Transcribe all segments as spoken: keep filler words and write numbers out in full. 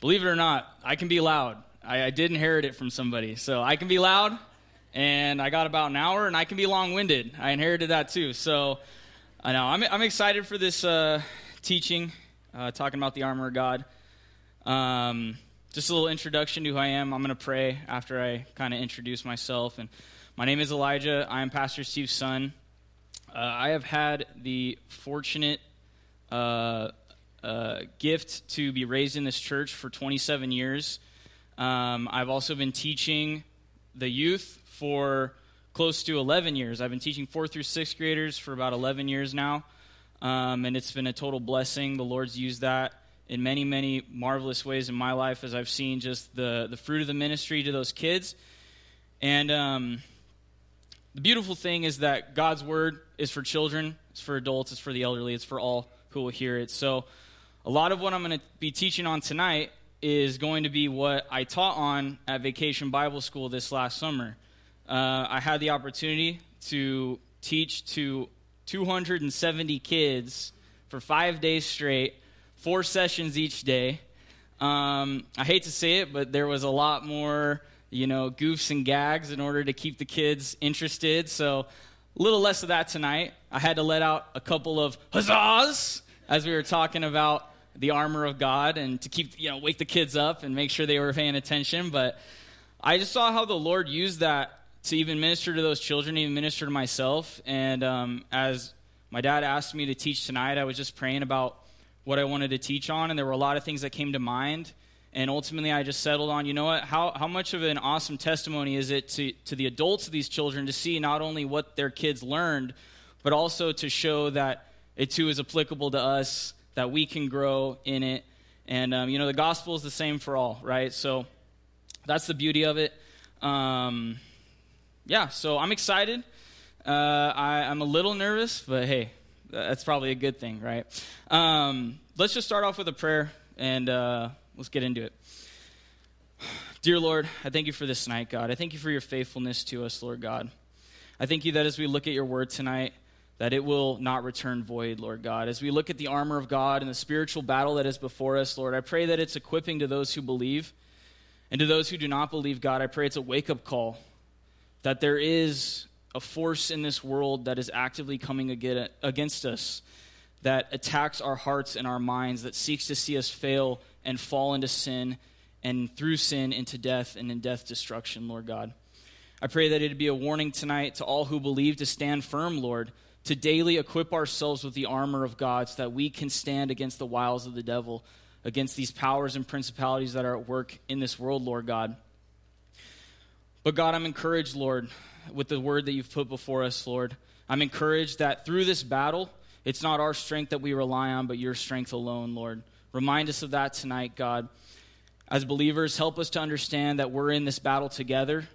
believe it or not, I can be loud. I, I did inherit it from somebody. So I can be loud, and I got about an hour, and I can be long-winded. I inherited that too. So I know I'm, I'm excited for this uh, teaching, uh, talking about the armor of God. Um, just a little introduction to who I am. I'm going to pray after I kind of introduce myself. And my name is Elijah. I am Pastor Steve's son. Uh, I have had the fortunate uh, uh, gift to be raised in this church for twenty-seven years. Um, I've also been teaching the youth for close to eleven years. I've been teaching fourth through sixth graders for about eleven years now, um, and it's been a total blessing. The Lord's used that in many, many marvelous ways in my life as I've seen just the, the fruit of the ministry to those kids. And um, the beautiful thing is that God's word is for children, it's for adults, it's for the elderly, it's for all who will hear it. So a lot of what I'm going to be teaching on tonight is going to be what I taught on at Vacation Bible School this last summer. Uh, I had the opportunity to teach to two hundred seventy kids for five days straight, four sessions each day. Um, I hate to say it, but there was a lot more, you know, goofs and gags in order to keep the kids interested. So a little less of that tonight. I had to let out a couple of huzzahs as we were talking about the armor of God and to keep, you know, wake the kids up and make sure they were paying attention. But I just saw how the Lord used that to even minister to those children, even minister to myself. And um, as my dad asked me to teach tonight, I was just praying about what I wanted to teach on, and there were a lot of things that came to mind. And ultimately, I just settled on, you know what, how how much of an awesome testimony is it to, to the adults of these children to see not only what their kids learned, but also to show that it too is applicable to us, that we can grow in it. And, um, you know, the gospel is the same for all, right? So that's the beauty of it. Um, yeah, so I'm excited. Uh, I, I'm a little nervous, but hey, that's probably a good thing, right? Um, let's just start off with a prayer, and uh, let's get into it. Dear Lord, I thank you for this night, God. I thank you for your faithfulness to us, Lord God. I thank you that as we look at your word tonight, that it will not return void, Lord God. As we look at the armor of God and the spiritual battle that is before us, Lord, I pray that it's equipping to those who believe. And to those who do not believe, God, I pray it's a wake-up call, that there is a force in this world that is actively coming against us, that attacks our hearts and our minds, that seeks to see us fail and fall into sin, and through sin into death and in death destruction, Lord God. I pray that it would be a warning tonight to all who believe to stand firm, Lord, to daily equip ourselves with the armor of God so that we can stand against the wiles of the devil, against these powers and principalities that are at work in this world, Lord God. But God, I'm encouraged, Lord, with the word that you've put before us, Lord. I'm encouraged that through this battle, it's not our strength that we rely on, but your strength alone, Lord. Remind us of that tonight, God. As believers, help us to understand that we're in this battle together,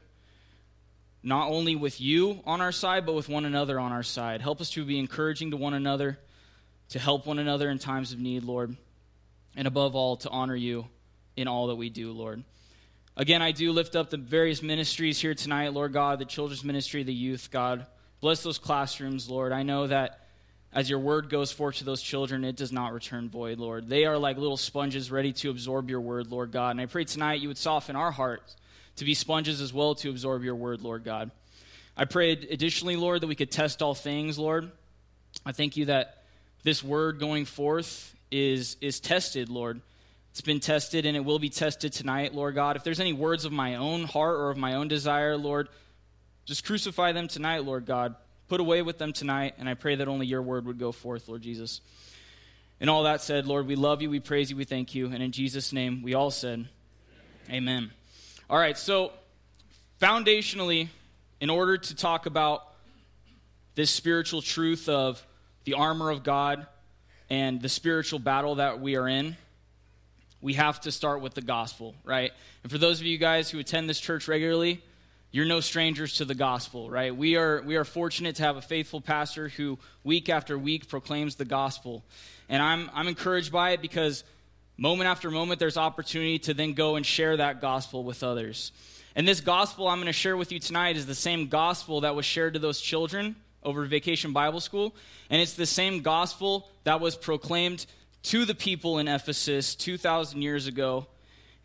not only with you on our side, but with one another on our side. Help us to be encouraging to one another, to help one another in times of need, Lord, and above all, to honor you in all that we do, Lord. Again, I do lift up the various ministries here tonight, Lord God, the children's ministry, the youth, God. Bless those classrooms, Lord. I know that as your word goes forth to those children, it does not return void, Lord. They are like little sponges ready to absorb your word, Lord God. And I pray tonight you would soften our hearts to be sponges as well to absorb your word, Lord God. I pray additionally, Lord, that we could test all things, Lord. I thank you that this word going forth is, is tested, Lord. It's been tested, and it will be tested tonight, Lord God. If there's any words of my own heart or of my own desire, Lord, just crucify them tonight, Lord God. Put away with them tonight, and I pray that only your word would go forth, Lord Jesus. And all that said, Lord, we love you, we praise you, we thank you, and in Jesus' name, we all said, amen. All right, so foundationally, in order to talk about this spiritual truth of the armor of God and the spiritual battle that we are in, we have to start with the gospel, right? And for those of you guys who attend this church regularly, you're no strangers to the gospel, right? We are we are fortunate to have a faithful pastor who week after week proclaims the gospel. And I'm I'm encouraged by it because moment after moment there's opportunity to then go and share that gospel with others. And this gospel I'm going to share with you tonight is the same gospel that was shared to those children over Vacation Bible School. And it's the same gospel that was proclaimed to the people in Ephesus two thousand years ago.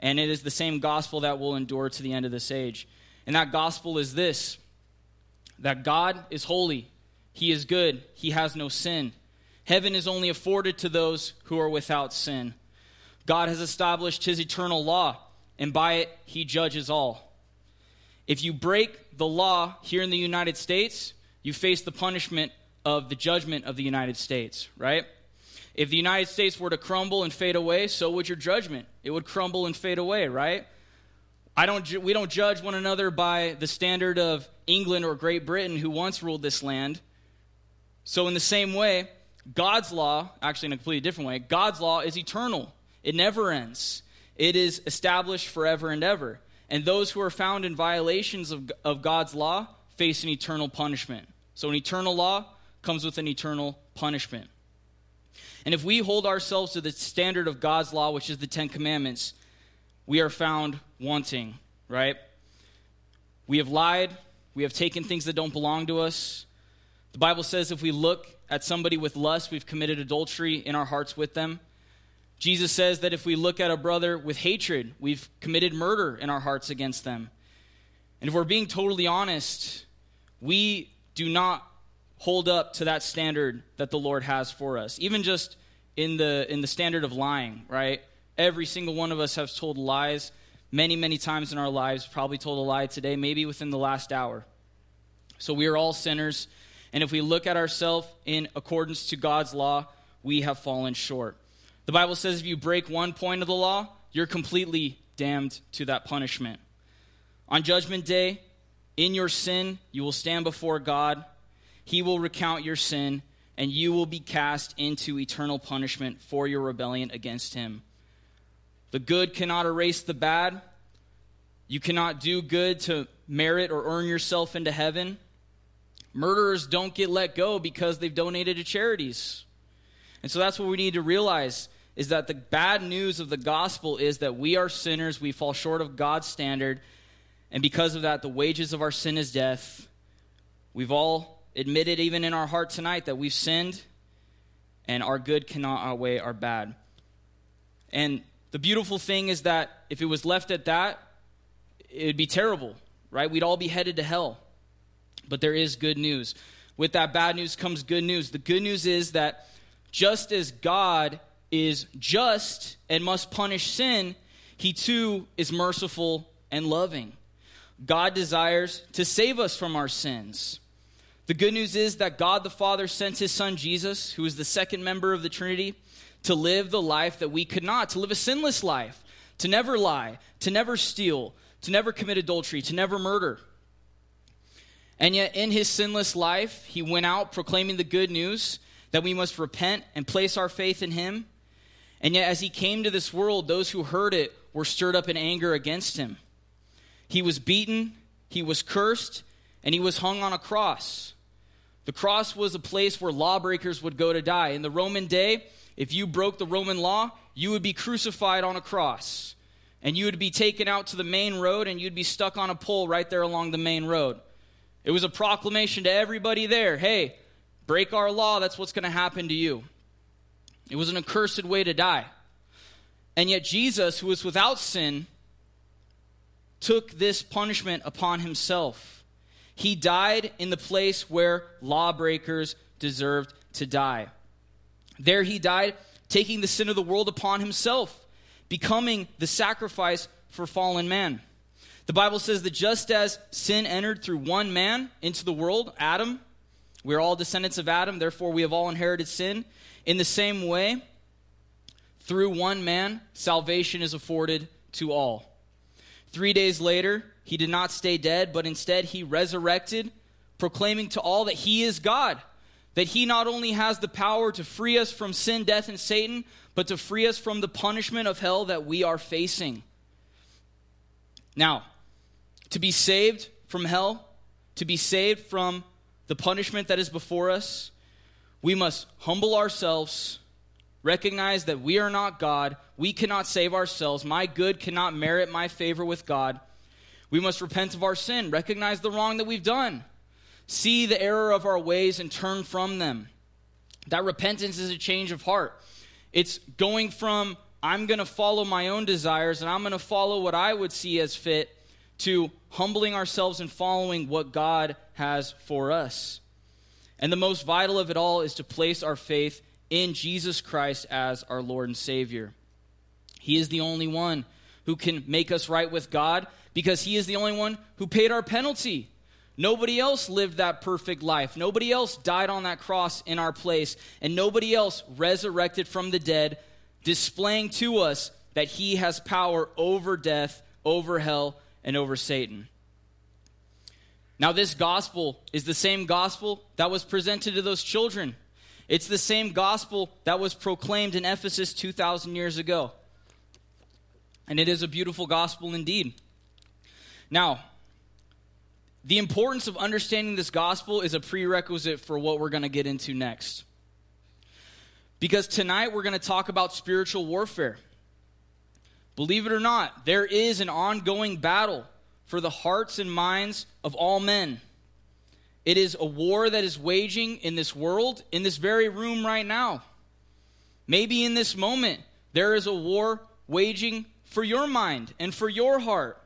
and it is the same gospel that will endure to the end of this age. And that gospel is this, that God is holy, he is good, he has no sin. Heaven is only afforded to those who are without sin. God has established his eternal law, and by it he judges all. If you break the law here in the United States, you face the punishment of the judgment of the United States, right? If the United States were to crumble and fade away, so would your judgment. It would crumble and fade away, right? I don't. We don't judge one another by the standard of England or Great Britain, who once ruled this land. So in the same way, God's law, actually in a completely different way, God's law is eternal. It never ends. It is established forever and ever. And those who are found in violations of, of God's law face an eternal punishment. So an eternal law comes with an eternal punishment. And if we hold ourselves to the standard of God's law, which is the Ten Commandments, we are found wanting, right? We have lied. We have taken things that don't belong to us. The Bible says if we look at somebody with lust, we've committed adultery in our hearts with them. Jesus says that if we look at a brother with hatred, we've committed murder in our hearts against them. And if we're being totally honest, we do not hold up to that standard that the Lord has for us. Even just in the in the standard of lying, right? Every single one of us has told lies many, many times in our lives, probably told a lie today, maybe within the last hour. So we are all sinners, and if we look at ourselves in accordance to God's law, we have fallen short. The Bible says if you break one point of the law, you're completely damned to that punishment. On Judgment Day, in your sin, you will stand before God. He will recount your sin, and you will be cast into eternal punishment for your rebellion against him. The good cannot erase the bad. You cannot do good to merit or earn yourself into heaven. Murderers don't get let go because they've donated to charities. And so that's what we need to realize, is that the bad news of the gospel is that we are sinners, we fall short of God's standard, and because of that, the wages of our sin is death. We've all admitted, even in our heart tonight, that we've sinned, and our good cannot outweigh our bad. And the beautiful thing is that if it was left at that, it would be terrible, right? We'd all be headed to hell. But there is good news. With that bad news comes good news. The good news is that just as God is just and must punish sin, he too is merciful and loving. God desires to save us from our sins. The good news is that God the Father sent his Son Jesus, who is the second member of the Trinity, to live the life that we could not, to live a sinless life, to never lie, to never steal, to never commit adultery, to never murder. And yet in his sinless life, he went out proclaiming the good news that we must repent and place our faith in him. And yet as he came to this world, those who heard it were stirred up in anger against him. He was beaten, he was cursed, and he was hung on a cross. The cross was a place where lawbreakers would go to die. In the Roman day, if you broke the Roman law, you would be crucified on a cross. And you would be taken out to the main road, and you'd be stuck on a pole right there along the main road. It was a proclamation to everybody there, hey, break our law, that's what's going to happen to you. It was an accursed way to die. And yet Jesus, who was without sin, took this punishment upon himself. He died in the place where lawbreakers deserved to die. There he died, taking the sin of the world upon himself, becoming the sacrifice for fallen man. The Bible says that just as sin entered through one man into the world, Adam, we're all descendants of Adam, therefore we have all inherited sin. In the same way, through one man, salvation is afforded to all. Three days later, he did not stay dead, but instead he resurrected, proclaiming to all that he is God, that he not only has the power to free us from sin, death, and Satan, but to free us from the punishment of hell that we are facing. Now, to be saved from hell, to be saved from the punishment that is before us, we must humble ourselves, recognize that we are not God, we cannot save ourselves, my good cannot merit my favor with God. We must repent of our sin, recognize the wrong that we've done, see the error of our ways and turn from them. That repentance is a change of heart. It's going from, I'm going to follow my own desires, and I'm going to follow what I would see as fit, to humbling ourselves and following what God has for us. And the most vital of it all is to place our faith in Jesus Christ as our Lord and Savior. He is the only one who can make us right with God, because he is the only one who paid our penalty. Nobody else lived that perfect life. Nobody else died on that cross in our place. And nobody else resurrected from the dead, displaying to us that he has power over death, over hell, and over Satan. Now, this gospel is the same gospel that was presented to those children. It's the same gospel that was proclaimed in Ephesus two thousand years ago. And it is a beautiful gospel indeed. Now, the importance of understanding this gospel is a prerequisite for what we're going to get into next. Because tonight we're going to talk about spiritual warfare. Believe it or not, there is an ongoing battle for the hearts and minds of all men. It is a war that is waging in this world, in this very room right now. Maybe in this moment, there is a war waging for your mind and for your heart.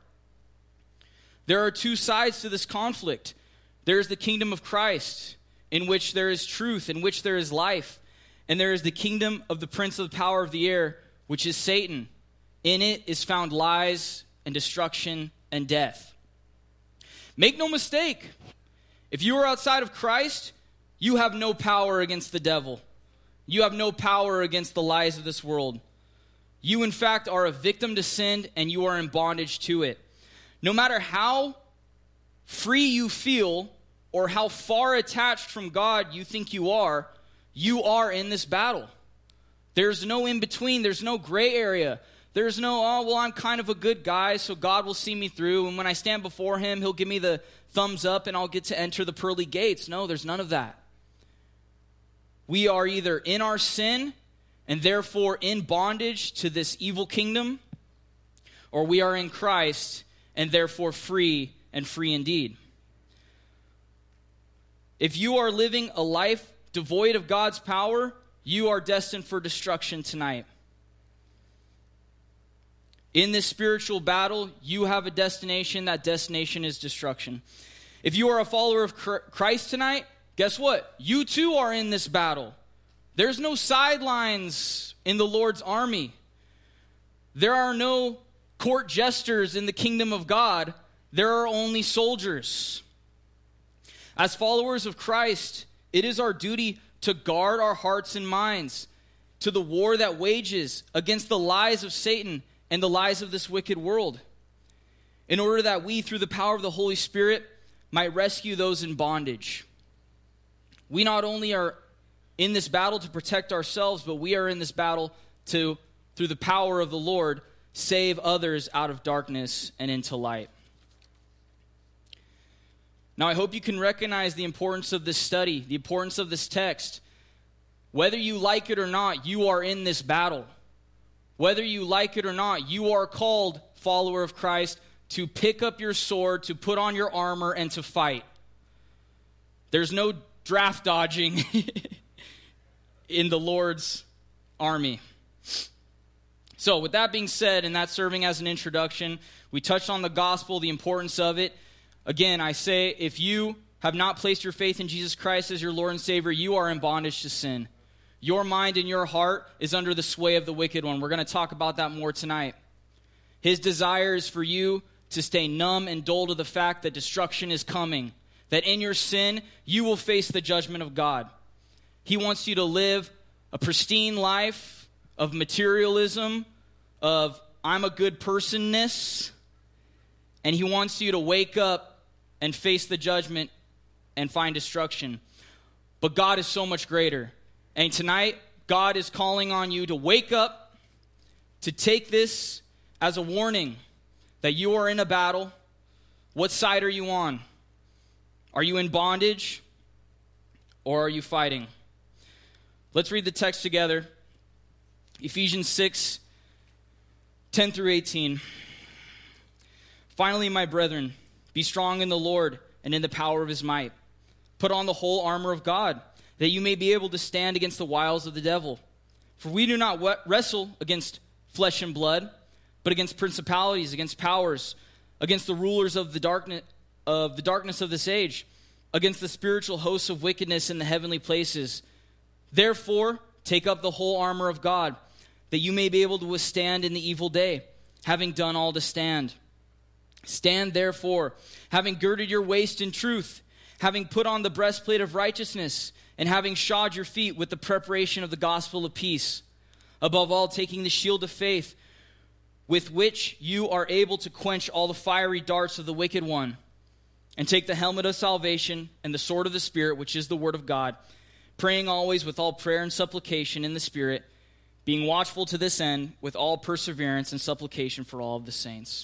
There are two sides to this conflict. There is the kingdom of Christ, in which there is truth, in which there is life. And there is the kingdom of the prince of the power of the air, which is Satan. In it is found lies and destruction and death. Make no mistake, if you are outside of Christ, you have no power against the devil. You have no power against the lies of this world. You, in fact, are a victim to sin, and you are in bondage to it. No matter how free you feel or how far attached from God you think you are, you are in this battle. There's no in-between. There's no gray area. There's no, oh, well, I'm kind of a good guy, so God will see me through, and when I stand before him, he'll give me the thumbs up, and I'll get to enter the pearly gates. No, there's none of that. We are either in our sin and therefore in bondage to this evil kingdom, or we are in Christ and therefore free and free indeed. If you are living a life devoid of God's power, you are destined for destruction tonight. In this spiritual battle, you have a destination. That destination is destruction. If you are a follower of Christ tonight, guess what? You too are in this battle. There's no sidelines in the Lord's army. There are no court jesters in the kingdom of God. There are only soldiers. As followers of Christ, it is our duty to guard our hearts and minds to the war that wages against the lies of Satan and the lies of this wicked world, in order that we, through the power of the Holy Spirit, might rescue those in bondage. We not only are in this battle to protect ourselves, but we are in this battle to, through the power of the Lord, save others out of darkness and into light. Now, I hope you can recognize the importance of this study, the importance of this text. Whether you like it or not, you are in this battle. Whether you like it or not, you are called, follower of Christ, to pick up your sword, to put on your armor, and to fight. There's no draft dodging in the Lord's army. So, with that being said, and that serving as an introduction, we touched on the gospel, the importance of it. Again, I say, if you have not placed your faith in Jesus Christ as your Lord and Savior, you are in bondage to sin. Your mind and your heart is under the sway of the wicked one. We're going to talk about that more tonight. His desire is for you to stay numb and dull to the fact that destruction is coming, that in your sin, you will face the judgment of God. He wants you to live a pristine life of materialism, of I'm a good personness, and he wants you to wake up and face the judgment and find destruction. But God is so much greater. And tonight, God is calling on you to wake up, to take this as a warning that you are in a battle. What side are you on? Are you in bondage or are you fighting? Let's read the text together. Ephesians six, ten through eighteen. Finally, my brethren, be strong in the Lord and in the power of his might. Put on the whole armor of God, that you may be able to stand against the wiles of the devil. For we do not wrestle against flesh and blood, but against principalities, against powers, against the rulers of the darkness of the darkness of this age, against the spiritual hosts of wickedness in the heavenly places. Therefore, take up the whole armor of God, that you may be able to withstand in the evil day, having done all to stand. Stand therefore, having girded your waist in truth, having put on the breastplate of righteousness, and having shod your feet with the preparation of the gospel of peace. Above all, taking the shield of faith, with which you are able to quench all the fiery darts of the wicked one. And take the helmet of salvation and the sword of the Spirit, which is the word of God, praying always with all prayer and supplication in the Spirit, being watchful to this end with all perseverance and supplication for all of the saints.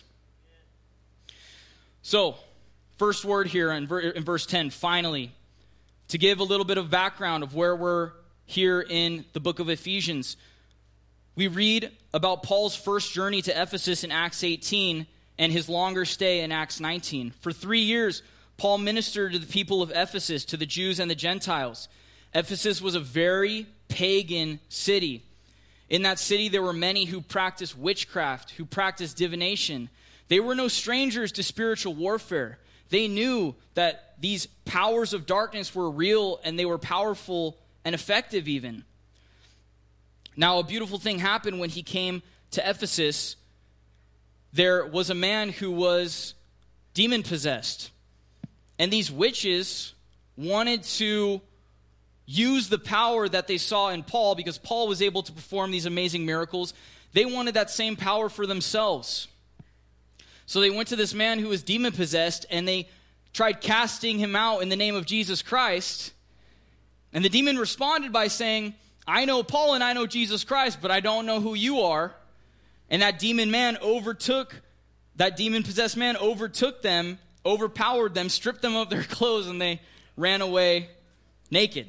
So, first word here in, ver- in verse ten, finally, to give a little bit of background of where we're here in the book of Ephesians. We read about Paul's first journey to Ephesus in Acts eighteen and his longer stay in Acts nineteen. For three years, Paul ministered to the people of Ephesus, to the Jews and the Gentiles. Ephesus was a very pagan city. In that city, there were many who practiced witchcraft, who practiced divination. They were no strangers to spiritual warfare. They knew that these powers of darkness were real and they were powerful and effective even. Now, a beautiful thing happened when he came to Ephesus. There was a man who was demon-possessed. And these witches wanted to use the power that they saw in Paul, because Paul was able to perform these amazing miracles. They wanted that same power for themselves. So they went to this man who was demon-possessed, and they tried casting him out in the name of Jesus Christ. And the demon responded by saying, I know Paul and I know Jesus Christ, but I don't know who you are. And that demon man overtook, that demon-possessed man overtook them, overpowered them, stripped them of their clothes, and they ran away naked.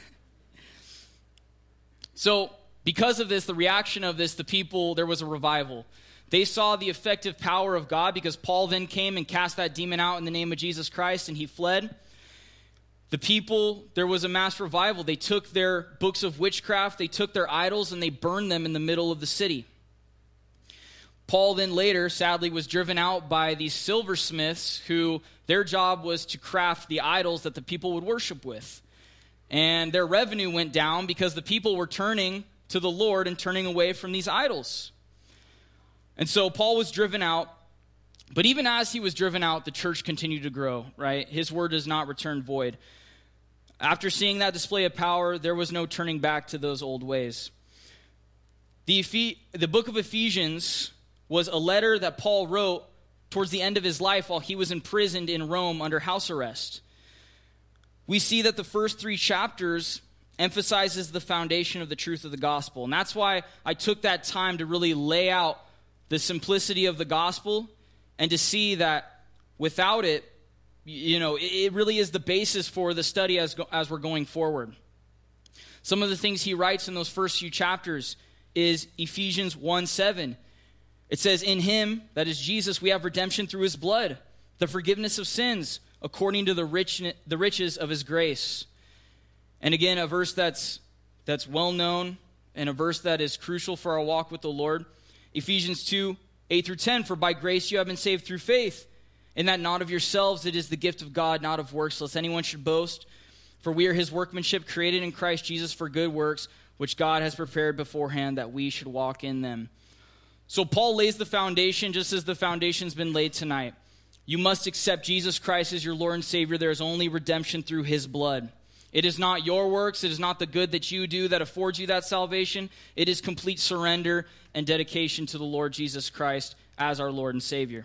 So, because of this, the reaction of this, the people, there was a revival. They saw the effective power of God, because Paul then came and cast that demon out in the name of Jesus Christ, and he fled. The people, there was a mass revival. They took their books of witchcraft, they took their idols, and they burned them in the middle of the city. Paul then later, sadly, was driven out by these silversmiths who their job was to craft the idols that the people would worship with. And their revenue went down because the people were turning to the Lord and turning away from these idols. And so Paul was driven out. But even as he was driven out, the church continued to grow, right? His word does not return void. After seeing that display of power, there was no turning back to those old ways. The, Ephe- the book of Ephesians was a letter that Paul wrote towards the end of his life while he was imprisoned in Rome under house arrest. We see that the first three chapters emphasizes the foundation of the truth of the gospel. And that's why I took that time to really lay out the simplicity of the gospel and to see that without it, you know, it really is the basis for the study as, as we're going forward. Some of the things he writes in those first few chapters is Ephesians one seven. It says, in him, that is Jesus, we have redemption through his blood, the forgiveness of sins, according to the rich, the riches of his grace. And again, a verse that's that's well known and a verse that is crucial for our walk with the Lord. Ephesians two, eight through ten, for by grace you have been saved through faith, and that not of yourselves, it is the gift of God, not of works, lest anyone should boast. For we are his workmanship, created in Christ Jesus for good works, which God has prepared beforehand that we should walk in them. So Paul lays the foundation just as the foundation's been laid tonight. You must accept Jesus Christ as your Lord and Savior. There is only redemption through his blood. It is not your works. It is not the good that you do that affords you that salvation. It is complete surrender and dedication to the Lord Jesus Christ as our Lord and Savior.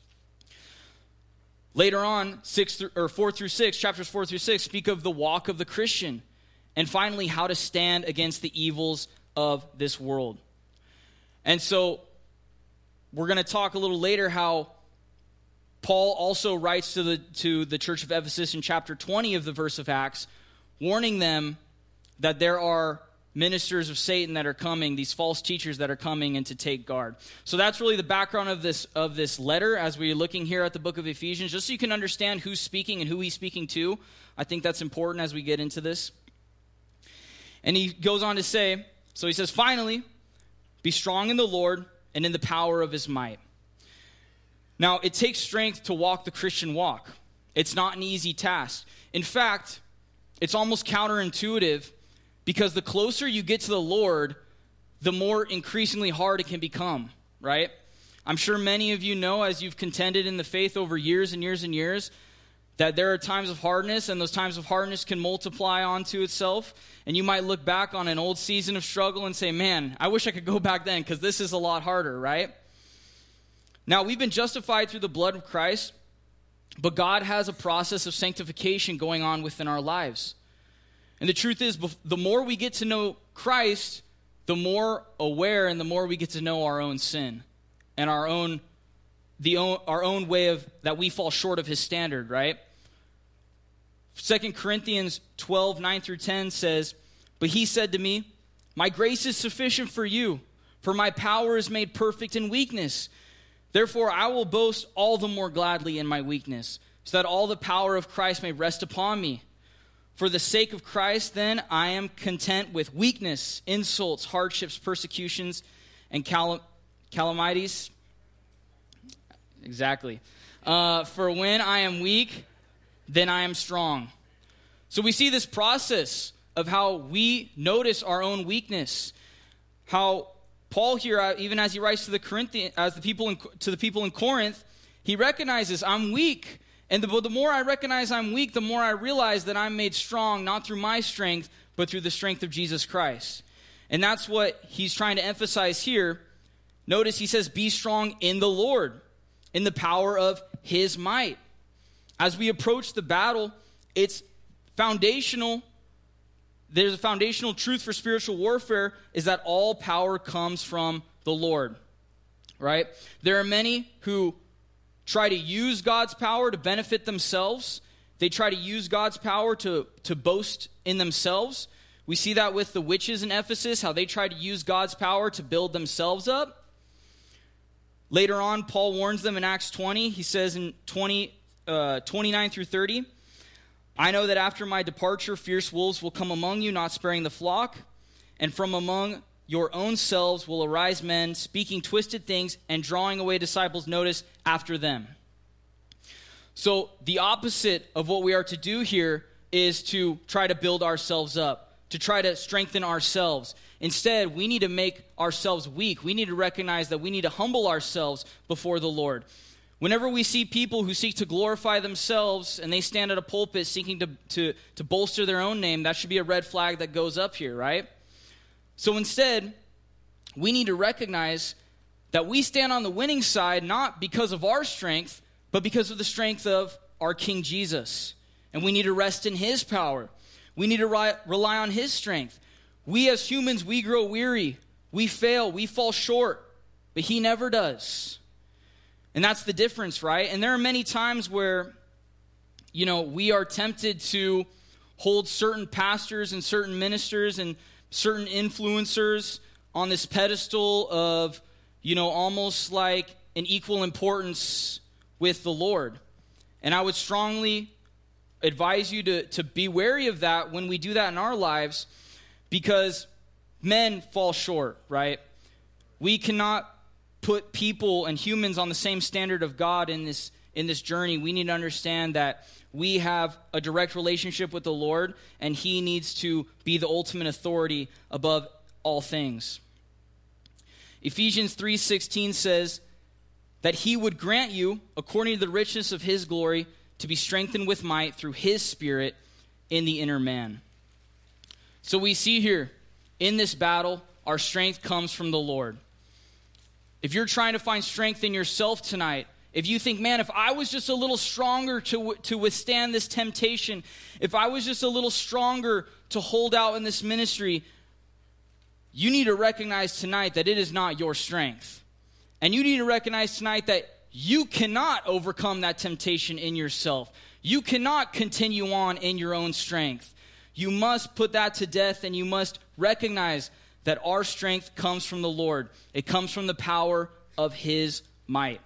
Later on, six through, or four through six, chapters four through six, speak of the walk of the Christian. And finally, how to stand against the evils of this world. And so, we're going to talk a little later how Paul also writes to the to the church of Ephesus in chapter twenty of the verse of Acts, warning them that there are ministers of Satan that are coming, these false teachers that are coming and to take guard. So that's really the background of this of this letter as we're looking here at the book of Ephesians, just so you can understand who's speaking and who he's speaking to. I think that's important as we get into this. And he goes on to say, so he says, finally, Be strong in the Lord and in the power of his might. Now, it takes strength to walk the Christian walk. It's not an easy task. In fact, it's almost counterintuitive because the closer you get to the Lord, the more increasingly hard it can become, right? I'm sure many of you know, as you've contended in the faith over years and years and years, that there are times of hardness, and those times of hardness can multiply onto itself. And you might look back on an old season of struggle and say, man, I wish I could go back then because this is a lot harder, right? Now, we've been justified through the blood of Christ, but God has a process of sanctification going on within our lives. And the truth is, the more we get to know Christ, the more aware and the more we get to know our own sin and our own the own, our own way of that we fall short of his standard, right? Second Corinthians twelve, nine through ten says, "But he said to me, my grace is sufficient for you, for my power is made perfect in weakness. Therefore, I will boast all the more gladly in my weakness, so that all the power of Christ may rest upon me. For the sake of Christ, then, I am content with weakness, insults, hardships, persecutions, and cal- calamities." Exactly. Uh, "for when I am weak, then I am strong." So we see this process of how we notice our own weakness, how Paul here, even as he writes to the Corinthians, as the people in, to the people in Corinth, he recognizes I'm weak, and the, the more I recognize I'm weak, the more I realize that I'm made strong not through my strength, but through the strength of Jesus Christ. And that's what he's trying to emphasize here. Notice he says, "Be strong in the Lord, in the power of his might." As we approach the battle, it's foundational. There's a foundational truth for spiritual warfare is that all power comes from the Lord, right? There are many who try to use God's power to benefit themselves. They try to use God's power to, to boast in themselves. We see that with the witches in Ephesus, how they tried to use God's power to build themselves up. Later on, Paul warns them in Acts twenty. He says in twenty, uh, twenty-nine through thirty, "I know that after my departure, fierce wolves will come among you, not sparing the flock. And from among your own selves will arise men, speaking twisted things and drawing away disciples' notice after them." So the opposite of what we are to do here is to try to build ourselves up, to try to strengthen ourselves. Instead, we need to make ourselves weak. We need to recognize that we need to humble ourselves before the Lord. Whenever we see people who seek to glorify themselves and they stand at a pulpit seeking to, to, to bolster their own name, that should be a red flag that goes up here, right? So instead, we need to recognize that we stand on the winning side not because of our strength, but because of the strength of our King Jesus. And we need to rest in his power. We need to ri- rely on his strength. We as humans, we grow weary. We fail. We fall short. But he never does. And that's the difference, right? And there are many times where, you know, we are tempted to hold certain pastors and certain ministers and certain influencers on this pedestal of, you know, almost like an equal importance with the Lord. And I would strongly advise you to, to be wary of that when we do that in our lives, because men fall short, right? We cannot put people and humans on the same standard of God in this in this journey. We need to understand that we have a direct relationship with the Lord, and he needs to be the ultimate authority above all things. Ephesians three sixteen says that he would grant you, according to the richness of his glory, to be strengthened with might through his Spirit in the inner man. So we see here, in this battle, our strength comes from the Lord. If you're trying to find strength in yourself tonight, if you think, man, if I was just a little stronger to, to withstand this temptation, if I was just a little stronger to hold out in this ministry, you need to recognize tonight that it is not your strength. And you need to recognize tonight that you cannot overcome that temptation in yourself. You cannot continue on in your own strength. You must put that to death, and you must recognize that our strength comes from the Lord. It comes from the power of his might.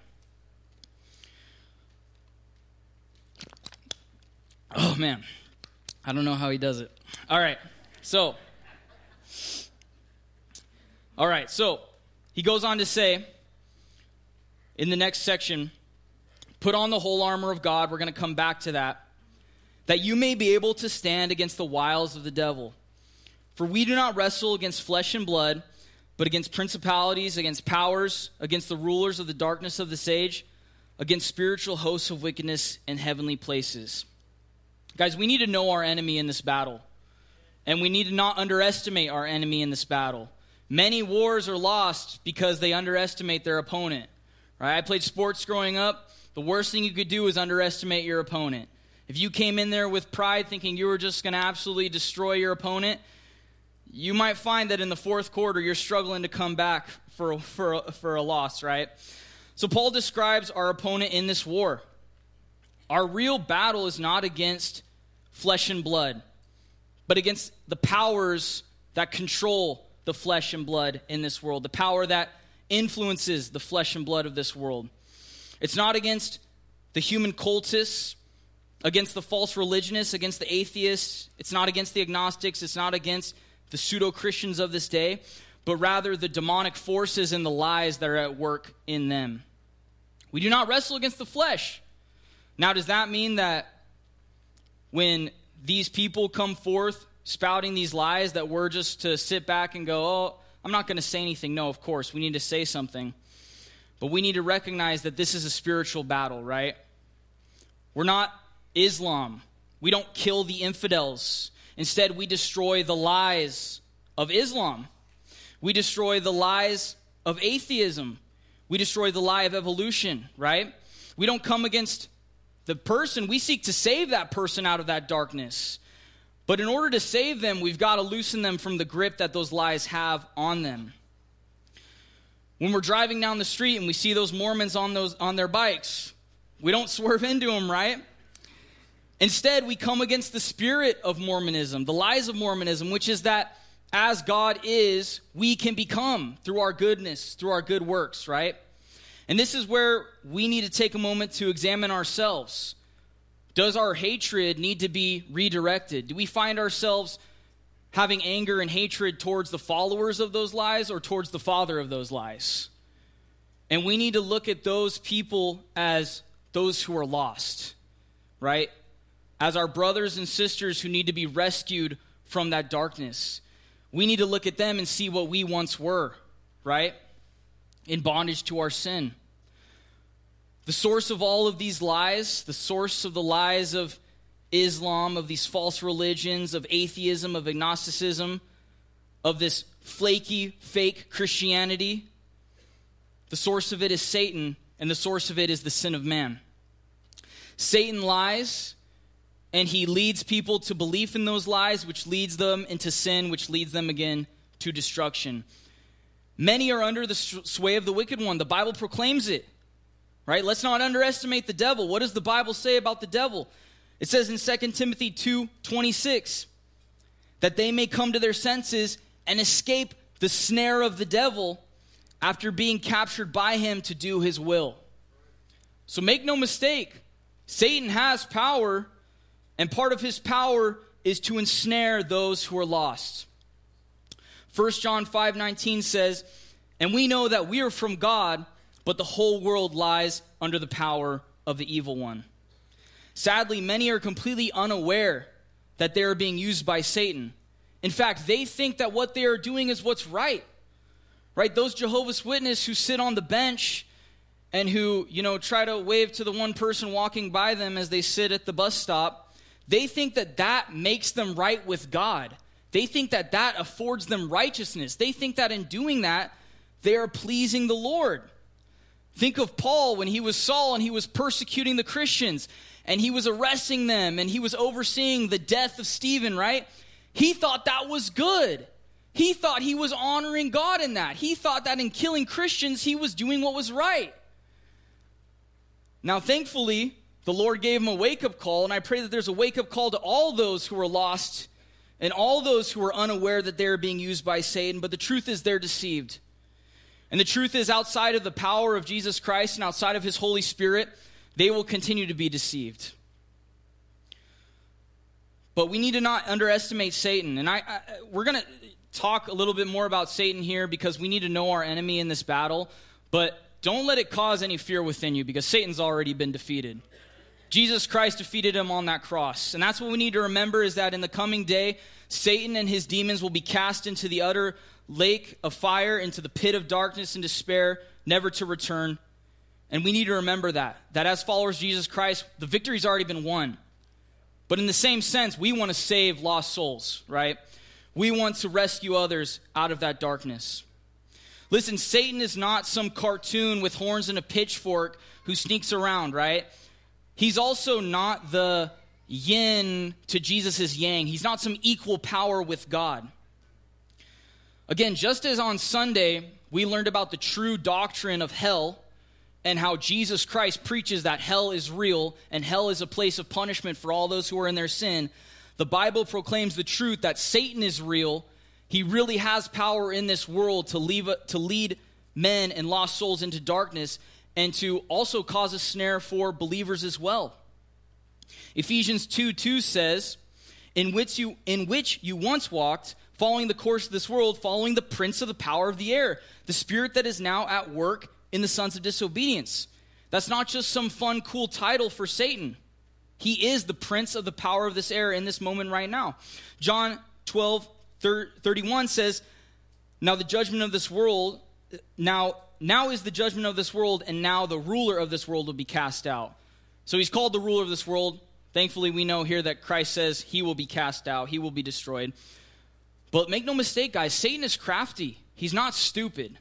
Oh, man. I don't know how he does it. All right. So, all right. So, He goes on to say, in the next section, put on the whole armor of God. We're going to come back to that. That you may be able to stand against the wiles of the devil. For we do not wrestle against flesh and blood, but against principalities, against powers, against the rulers of the darkness of this age, against spiritual hosts of wickedness in heavenly places. Guys, we need to know our enemy in this battle. And we need to not underestimate our enemy in this battle. Many wars are lost because they underestimate their opponent. Right? I played sports growing up. The worst thing you could do is underestimate your opponent. If you came in there with pride thinking you were just going to absolutely destroy your opponent, you might find that in the fourth quarter you're struggling to come back for, for, for a loss, right? So Paul describes our opponent in this war. Our real battle is not against flesh and blood, but against the powers that control the flesh and blood in this world, the power that influences the flesh and blood of this world. It's not against the human cultists, against the false religionists, against the atheists. It's not against the agnostics. It's not against the pseudo-Christians of this day, but rather the demonic forces and the lies that are at work in them. We do not wrestle against the flesh. Now, does that mean that when these people come forth spouting these lies that we're just to sit back and go, oh, I'm not going to say anything? No, of course, we need to say something. But we need to recognize that this is a spiritual battle, right? We're not Islam. We don't kill the infidels. Instead, we destroy the lies of Islam. We destroy the lies of atheism. We destroy the lie of evolution, right? We don't come against the person. We seek to save that person out of that darkness. But in order to save them, we've got to loosen them from the grip that those lies have on them. When we're driving down the street and we see those Mormons on those on their bikes, we don't swerve into them, right? Instead, we come against the spirit of Mormonism, the lies of Mormonism, which is that as God is, we can become through our goodness, through our good works, right? And this is where we need to take a moment to examine ourselves. Does our hatred need to be redirected? Do we find ourselves having anger and hatred towards the followers of those lies or towards the father of those lies? And we need to look at those people as those who are lost, right? As our brothers and sisters who need to be rescued from that darkness. We need to look at them and see what we once were, right? In bondage to our sin. The source of all of these lies, the source of the lies of Islam, of these false religions, of atheism, of agnosticism, of this flaky, fake Christianity, the source of it is Satan, and the source of it is the sin of man. Satan lies, and he leads people to belief in those lies, which leads them into sin, which leads them again to destruction. Many are under the sway of the wicked one. The Bible proclaims it, right? Let's not underestimate the devil. What does the Bible say about the devil? It says in Second Timothy two twenty-six, that they may come to their senses and escape the snare of the devil after being captured by him to do his will. So make no mistake, Satan has power, and part of his power is to ensnare those who are lost. First John five nineteen says, and we know that we are from God, but the whole world lies under the power of the evil one. Sadly, many are completely unaware that they are being used by Satan. In fact, they think that what they are doing is what's right. Right? Those Jehovah's Witnesses who sit on the bench and who, you know, try to wave to the one person walking by them as they sit at the bus stop, they think that that makes them right with God. They think that that affords them righteousness. They think that in doing that, they are pleasing the Lord. Think of Paul when he was Saul and he was persecuting the Christians and he was arresting them and he was overseeing the death of Stephen, right? He thought that was good. He thought he was honoring God in that. He thought that in killing Christians, he was doing what was right. Now, thankfully, the Lord gave him a wake-up call, and I pray that there's a wake-up call to all those who are lost and all those who are unaware that they're being used by Satan, but the truth is they're deceived. And the truth is, outside of the power of Jesus Christ and outside of his Holy Spirit, they will continue to be deceived. But we need to not underestimate Satan. And I, I we're going to talk a little bit more about Satan here because we need to know our enemy in this battle, but don't let it cause any fear within you because Satan's already been defeated. Jesus Christ defeated him on that cross. And that's what we need to remember is that in the coming day, Satan and his demons will be cast into the utter lake of fire, into the pit of darkness and despair, never to return. And we need to remember that, that as followers of Jesus Christ, the victory's already been won. But in the same sense, we want to save lost souls, right? We want to rescue others out of that darkness. Listen, Satan is not some cartoon with horns and a pitchfork who sneaks around, right? He's also not the yin to Jesus' yang. He's not some equal power with God. Again, just as on Sunday, we learned about the true doctrine of hell and how Jesus Christ preaches that hell is real and hell is a place of punishment for all those who are in their sin, the Bible proclaims the truth that Satan is real. He really has power in this world to leave, to lead men and lost souls into darkness and to also cause a snare for believers as well. Ephesians two two says, in which you in which you once walked, following the course of this world, following the prince of the power of the air, the spirit that is now at work in the sons of disobedience. That's not just some fun, cool title for Satan. He is the prince of the power of this air in this moment right now. John twelve thirty-one says, now the judgment of this world, now, now is the judgment of this world, and now the ruler of this world will be cast out. So he's called the ruler of this world. Thankfully, we know here that Christ says he will be cast out. He will be destroyed. But make no mistake, guys, Satan is crafty. He's not stupid.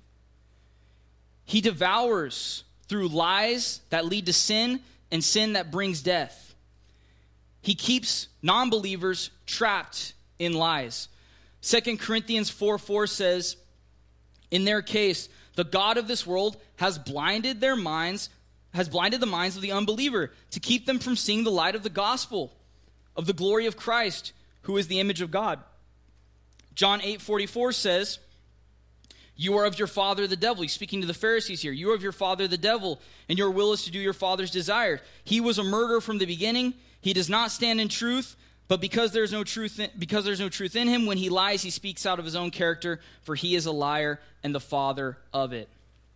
He devours through lies that lead to sin and sin that brings death. He keeps non-believers trapped in lies. Second Corinthians four four says, in their case, the God of this world has blinded their minds, has blinded the minds of the unbeliever to keep them from seeing the light of the gospel, of the glory of Christ, who is the image of God. John eight forty-four says, you are of your father the devil. He's speaking to the Pharisees here. You are of your father the devil, and your will is to do your father's desire. He was a murderer from the beginning. He does not stand in truth, but because there's no truth in, because there's no truth in him, when he lies, he speaks out of his own character, for he is a liar and the father of it.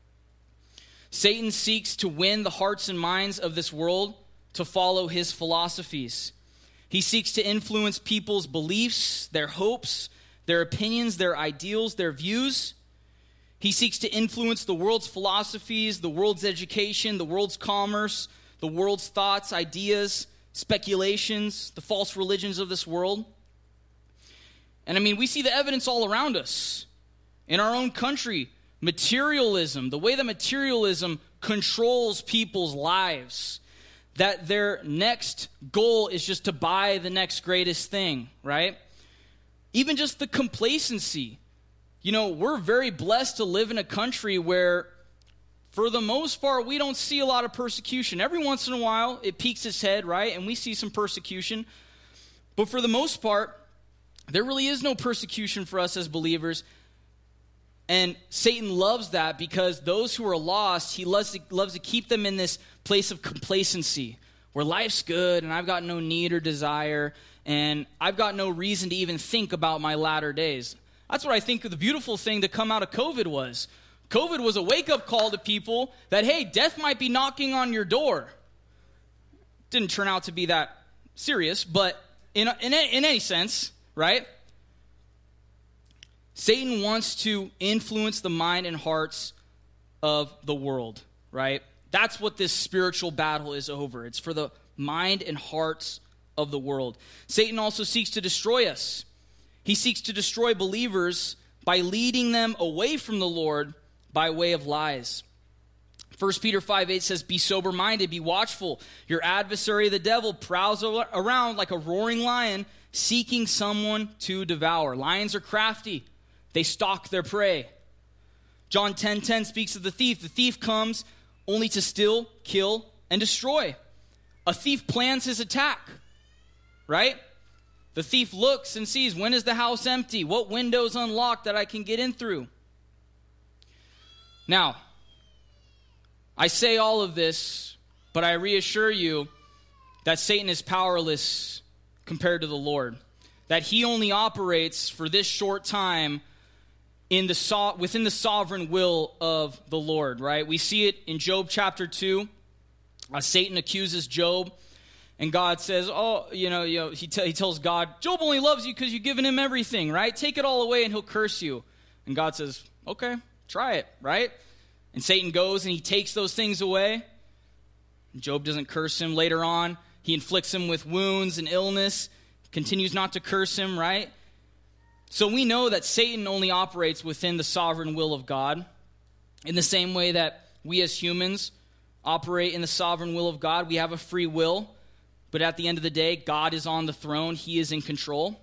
Satan seeks to win the hearts and minds of this world to follow his philosophies. He seeks to influence people's beliefs, their hopes, their opinions, their ideals, their views. He seeks to influence the world's philosophies, the world's education, the world's commerce, the world's thoughts, ideas, speculations, the false religions of this world. And I mean, we see the evidence all around us. In our own country, materialism, the way that materialism controls people's lives, that their next goal is just to buy the next greatest thing, right? Even just the complacency. You know, we're very blessed to live in a country where, for the most part, we don't see a lot of persecution. Every once in a while, it peeks its head, right? And we see some persecution. But for the most part, there really is no persecution for us as believers. And Satan loves that because those who are lost, he loves to, loves to keep them in this place of complacency where life's good and I've got no need or desire and I've got no reason to even think about my latter days. That's what I think the beautiful thing to come out of COVID was. COVID was a wake-up call to people that, hey, death might be knocking on your door. Didn't turn out to be that serious, but in, in, in any sense, right? Satan wants to influence the mind and hearts of the world, right? That's what this spiritual battle is over. It's for the mind and hearts of the world. Satan also seeks to destroy us. He seeks to destroy believers by leading them away from the Lord by way of lies. First Peter five eight says, be sober-minded, be watchful. Your adversary, the devil, prowls around like a roaring lion, seeking someone to devour. Lions are crafty. They stalk their prey. John ten ten speaks of the thief. The thief comes only to steal, kill, and destroy. A thief plans his attack, right? The thief looks and sees, when is the house empty? What window's unlocked that I can get in through? Now, I say all of this, but I reassure you that Satan is powerless compared to the Lord. That he only operates for this short time in the so- within the sovereign will of the Lord, right? We see it in Job chapter two. Uh, Satan accuses Job, and God says, oh, you know, you know he, t- he tells God, Job only loves you because you've given him everything, right? Take it all away and he'll curse you. And God says, okay, try it, right? And Satan goes and he takes those things away. Job doesn't curse him. Later on, he inflicts him with wounds and illness, continues not to curse him, right? So we know that Satan only operates within the sovereign will of God. In the same way that we as humans operate in the sovereign will of God, we have a free will. But at the end of the day, God is on the throne. He is in control.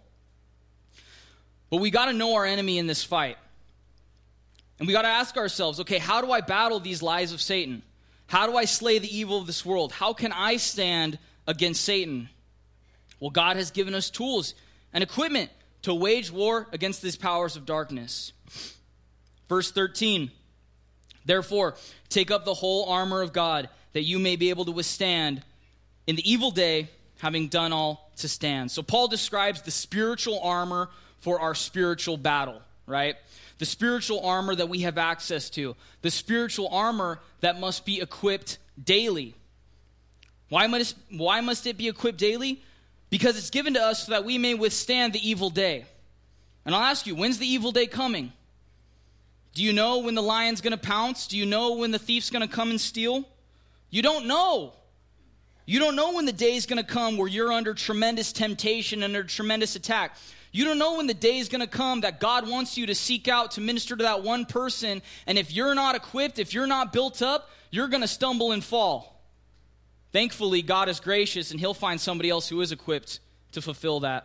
But we got to know our enemy in this fight. And we got to ask ourselves, okay, how do I battle these lies of Satan? How do I slay the evil of this world? How can I stand against Satan? Well, God has given us tools and equipment to wage war against these powers of darkness. Verse thirteen, therefore, take up the whole armor of God, that you may be able to withstand in the evil day, having done all to stand. So Paul describes the spiritual armor for our spiritual battle, right? The spiritual armor that we have access to. The spiritual armor that must be equipped daily. Why must, why must it be equipped daily? Because it's given to us so that we may withstand the evil day. And I'll ask you, when's the evil day coming? Do you know when the lion's going to pounce? Do you know when the thief's going to come and steal? You don't know. You don't know when the day is going to come where you're under tremendous temptation, under tremendous attack. You don't know when the day is going to come that God wants you to seek out to minister to that one person, and if you're not equipped, if you're not built up, you're going to stumble and fall. Thankfully, God is gracious, and he'll find somebody else who is equipped to fulfill that.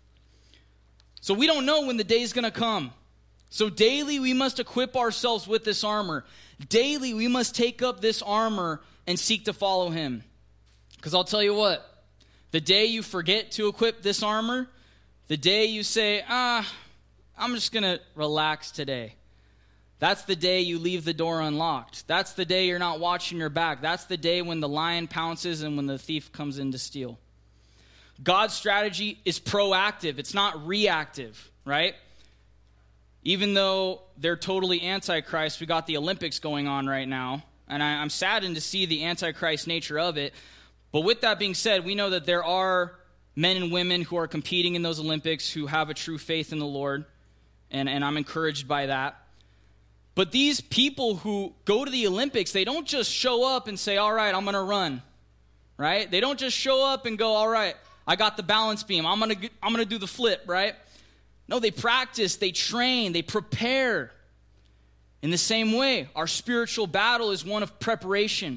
So we don't know when the day is going to come. So daily we must equip ourselves with this armor. Daily we must take up this armor and seek to follow him. Because I'll tell you what, the day you forget to equip this armor, the day you say, ah, I'm just going to relax today. That's the day you leave the door unlocked. That's the day you're not watching your back. That's the day when the lion pounces and when the thief comes in to steal. God's strategy is proactive. It's not reactive, right? Even though they're totally antichrist, we got the Olympics going on right now. And I, I'm saddened to see the antichrist nature of it. But with that being said, we know that there are men and women who are competing in those Olympics who have a true faith in the Lord, and, and I'm encouraged by that. But these people who go to the Olympics, they don't just show up and say, all right, I'm going to run, right? They don't just show up and go, all right, I got the balance beam. I'm going to I'm going to do the flip, right? No, they practice, they train, they prepare. In the same way, our spiritual battle is one of preparation.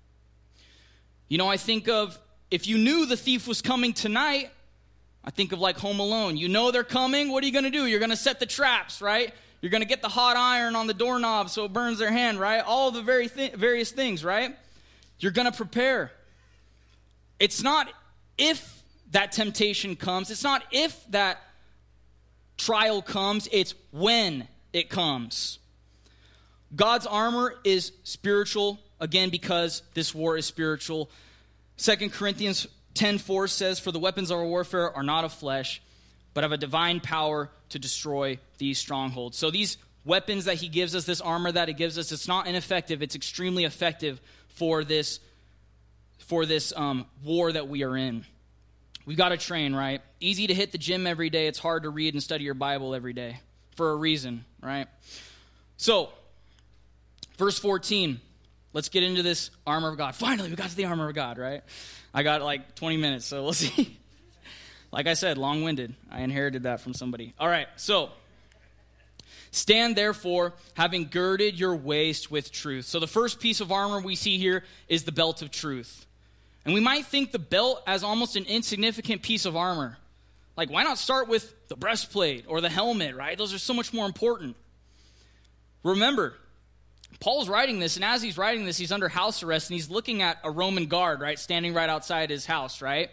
You know, I think of, if you knew the thief was coming tonight, I think of like Home Alone. You know they're coming, what are you going to do? You're going to set the traps, right? You're going to get the hot iron on the doorknob so it burns their hand, right? All the very th- various things, right? You're going to prepare. It's not if that temptation comes. It's not if that trial comes. It's when it comes. God's armor is spiritual, again, because this war is spiritual. Second Corinthians ten four says, for the weapons of our warfare are not of flesh, but have a divine power to destroy these strongholds. So these weapons that he gives us, this armor that he gives us, it's not ineffective. It's extremely effective for this, for this um, war that we are in. We've got to train, right? Easy to hit the gym every day. It's hard to read and study your Bible every day for a reason, right? So, verse fourteen, let's get into this armor of God. Finally, we got to the armor of God, right? I got like twenty minutes, so we'll see. Like I said, long-winded. I inherited that from somebody. All right, so, stand therefore, having girded your waist with truth. So the first piece of armor we see here is the belt of truth. And we might think the belt as almost an insignificant piece of armor. Like, why not start with the breastplate or the helmet, right? Those are so much more important. Remember, Paul's writing this, and as he's writing this, he's under house arrest, and he's looking at a Roman guard, right, standing right outside his house, right?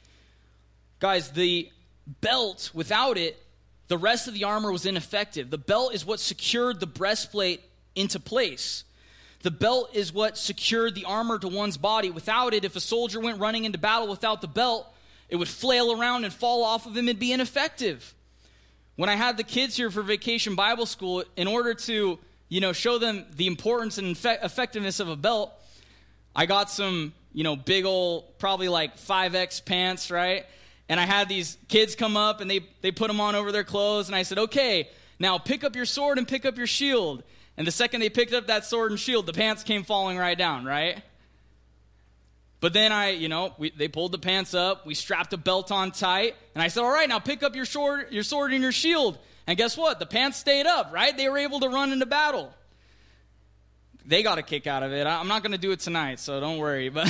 Guys, the belt, without it, the rest of the armor was ineffective. The belt is what secured the breastplate into place. The belt is what secured the armor to one's body. Without it, if a soldier went running into battle without the belt, it would flail around and fall off of him and be ineffective. when I had the kids here for Vacation Bible School, in order to, you know, show them the importance and effect- effectiveness of a belt, I got some, you know, big old, probably like five X pants, right? And I had these kids come up and they, they put them on over their clothes. And I said, okay, now pick up your sword and pick up your shield. And the second they picked up that sword and shield, the pants came falling right down, right? But then I, you know, we, they pulled the pants up. We strapped a belt on tight. And I said, all right, now pick up your sword, your sword and your shield. And guess what? The pants stayed up, right? They were able to run into battle. They got a kick out of it. I'm not going to do it tonight, so don't worry. But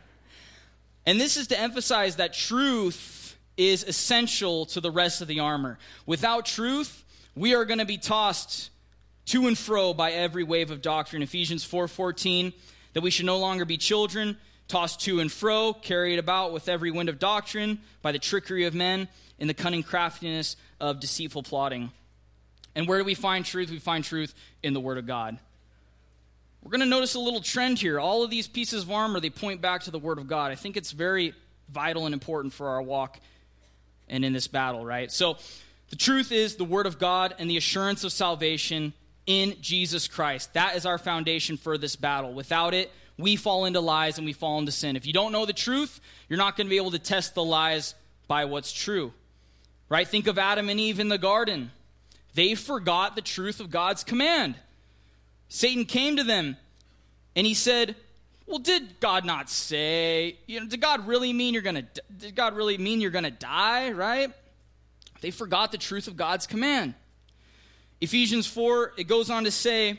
and this is to emphasize that truth is essential to the rest of the armor. Without truth, we are going to be tossed to and fro by every wave of doctrine. Ephesians four fourteen, that we should no longer be children, tossed to and fro, carried about with every wind of doctrine, by the trickery of men, in the cunning craftiness of deceitful plotting. And where do we find truth? We find truth in the Word of God. We're going to notice a little trend here. All of these pieces of armor, they point back to the Word of God. I think it's very vital and important for our walk and in this battle, right? So the truth is the Word of God and the assurance of salvation in Jesus Christ. That is our foundation for this battle. Without it, we fall into lies and we fall into sin. If you don't know the truth, you're not going to be able to test the lies by what's true, right? Think of Adam and Eve in the garden. They forgot the truth of God's command. Satan came to them and he said, well, did God not say, you know, did God really mean you're going to, did God really mean you're going to die, right? They forgot the truth of God's command. Ephesians four, it goes on to say,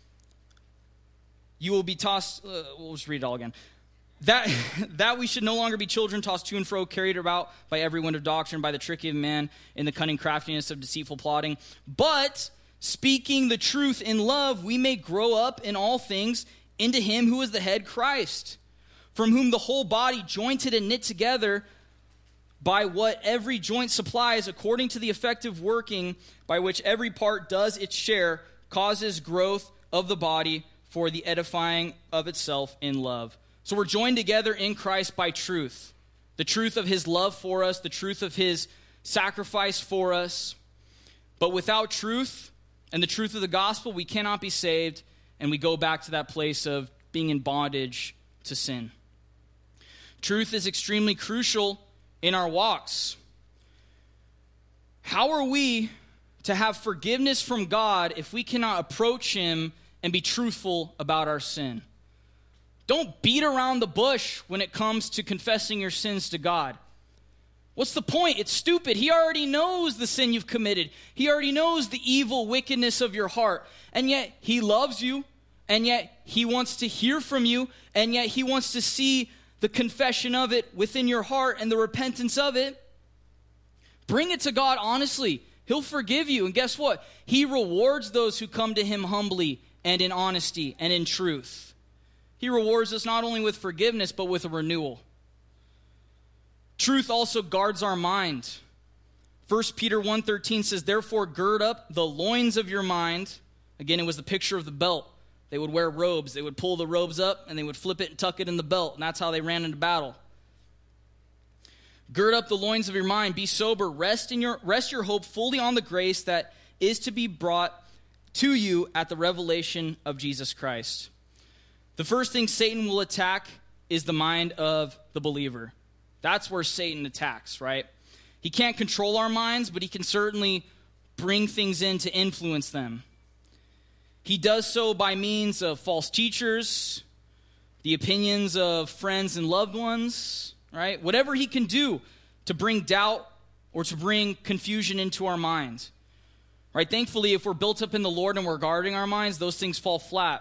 you will be tossed, uh, we'll just read it all again. That, that we should no longer be children tossed to and fro, carried about by every wind of doctrine, by the trickery of man, in the cunning craftiness of deceitful plotting. But speaking the truth in love, we may grow up in all things into him who is the head, Christ, from whom the whole body, jointed and knit together by what every joint supplies, according to the effective working by which every part does its share, causes growth of the body for the edifying of itself in love. So we're joined together in Christ by truth. The truth of his love for us, the truth of his sacrifice for us. But without truth and the truth of the gospel, we cannot be saved, and we go back to that place of being in bondage to sin. Truth is extremely crucial in our walks. How are we to have forgiveness from God if we cannot approach him and be truthful about our sin? Don't beat around the bush when it comes to confessing your sins to God. What's the point? It's stupid. He already knows the sin you've committed. He already knows the evil wickedness of your heart. And yet he loves you. And yet he wants to hear from you. And yet he wants to see the confession of it within your heart and the repentance of it. Bring it to God honestly. He'll forgive you. And guess what? He rewards those who come to him humbly and in honesty and in truth. He rewards us not only with forgiveness, but with a renewal. Truth also guards our mind. First Peter one thirteen says, therefore gird up the loins of your mind. Again, it was the picture of the belt. They would wear robes. They would pull the robes up and they would flip it and tuck it in the belt. And that's how they ran into battle. Gird up the loins of your mind. Be sober. Rest in your rest your hope fully on the grace that is to be brought to you at the revelation of Jesus Christ. The first thing Satan will attack is the mind of the believer. That's where Satan attacks, right? He can't control our minds, but he can certainly bring things in to influence them. He does so by means of false teachers, the opinions of friends and loved ones, right? Whatever he can do to bring doubt or to bring confusion into our minds, right? Thankfully, if we're built up in the Lord and we're guarding our minds, those things fall flat.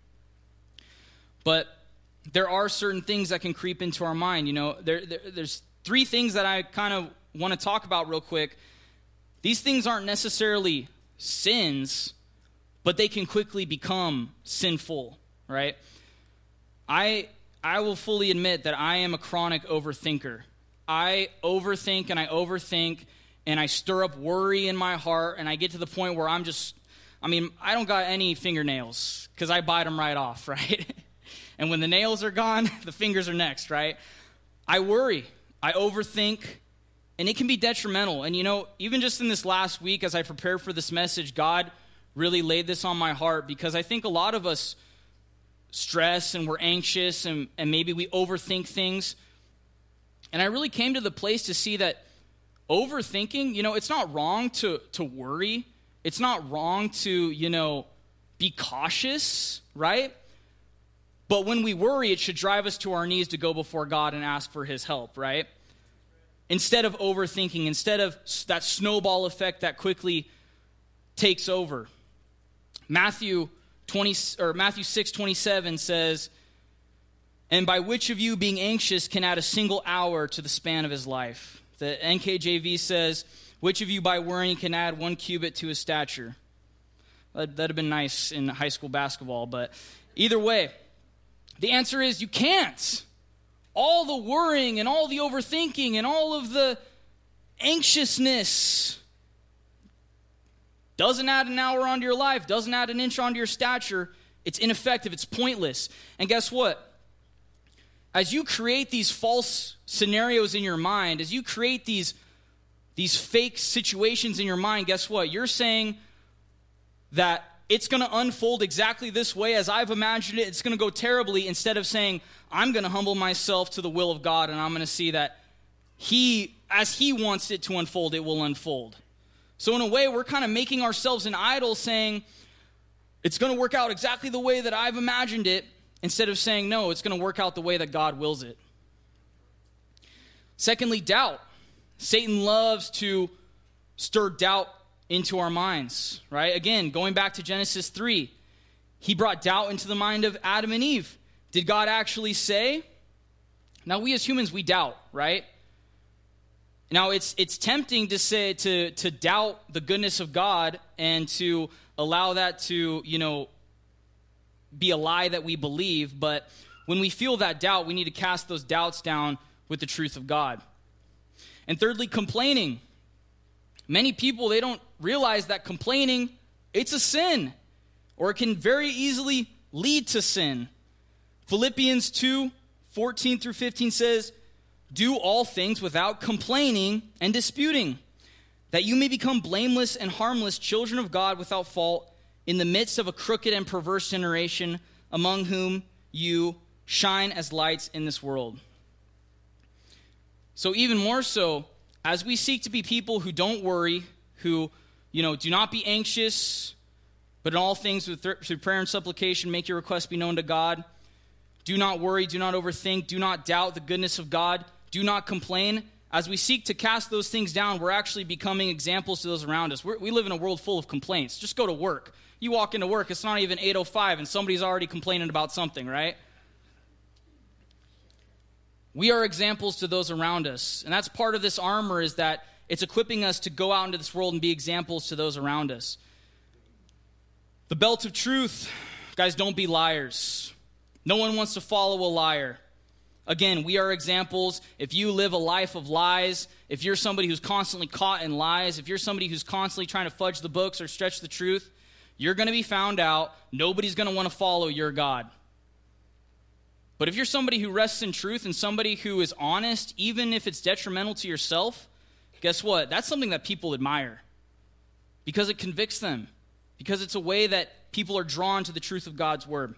But there are certain things that can creep into our mind. You know, there, there, there's three things that I kind of want to talk about real quick. These things aren't necessarily sins, but they can quickly become sinful, right? I I will fully admit that I am a chronic overthinker. I overthink and I overthink and I stir up worry in my heart, and I get to the point where I'm just, I mean, I don't got any fingernails because I bite them right off, right? And when the nails are gone, the fingers are next, right? I worry. I overthink. and it can be detrimental. And you know, even just in this last week as I prepared for this message, God really laid this on my heart, because I think a lot of us stress and we're anxious and, and maybe we overthink things. And I really came to the place to see that overthinking, you know, it's not wrong to, to worry. It's not wrong to, you know, be cautious, right? But when we worry, it should drive us to our knees to go before God and ask for his help, right? Instead of overthinking, instead of that snowball effect that quickly takes over. Matthew twenty or Matthew six twenty-seven says, "And by which of you being anxious can add a single hour to the span of his life?" The N K J V says, "Which of you by worrying can add one cubit to his stature?" That'd have been nice in high school basketball, but either way, the answer is you can't. All the worrying and all the overthinking and all of the anxiousness doesn't add an hour onto your life, doesn't add an inch onto your stature. It's ineffective, it's pointless. And guess what? As you create these false scenarios in your mind, as you create these, these fake situations in your mind, guess what? You're saying that it's going to unfold exactly this way as I've imagined it. It's going to go terribly, instead of saying, I'm going to humble myself to the will of God, and I'm going to see that he, as he wants it to unfold, it will unfold. So in a way, we're kind of making ourselves an idol, saying, it's going to work out exactly the way that I've imagined it, instead of saying, no, it's going to work out the way that God wills it. Secondly, doubt. Satan loves to stir doubt into our minds, right? Again, going back to Genesis three, he brought doubt into the mind of Adam and Eve. Did God actually say? Now, we as humans, we doubt, right? Now, it's it's tempting to say, to, to doubt the goodness of God and to allow that to, you know, be a lie that we believe. But when we feel that doubt, we need to cast those doubts down with the truth of God. And thirdly, complaining. Many people, they don't realize that complaining, it's a sin, or it can very easily lead to sin. Philippians two, fourteen through fifteen says, "Do all things without complaining and disputing, that you may become blameless and harmless children of God without fault, in the midst of a crooked and perverse generation, among whom you shine as lights in this world." So even more so, as we seek to be people who don't worry, who, you know, do not be anxious, but in all things with th- through prayer and supplication, make your requests be known to God. Do not worry, do not overthink, do not doubt the goodness of God, do not complain. As we seek to cast those things down, we're actually becoming examples to those around us. We're, we live in a world full of complaints. Just go to work. You walk into work, it's not even eight oh five, and somebody's already complaining about something, right? We are examples to those around us. And that's part of this armor, is that it's equipping us to go out into this world and be examples to those around us. The belt of truth. Guys, don't be liars. No one wants to follow a liar. Again, we are examples. If you live a life of lies, if you're somebody who's constantly caught in lies, if you're somebody who's constantly trying to fudge the books or stretch the truth, you're going to be found out. Nobody's going to want to follow your God. But if you're somebody who rests in truth and somebody who is honest, even if it's detrimental to yourself, guess what? That's something that people admire, because it convicts them, because it's a way that people are drawn to the truth of God's word.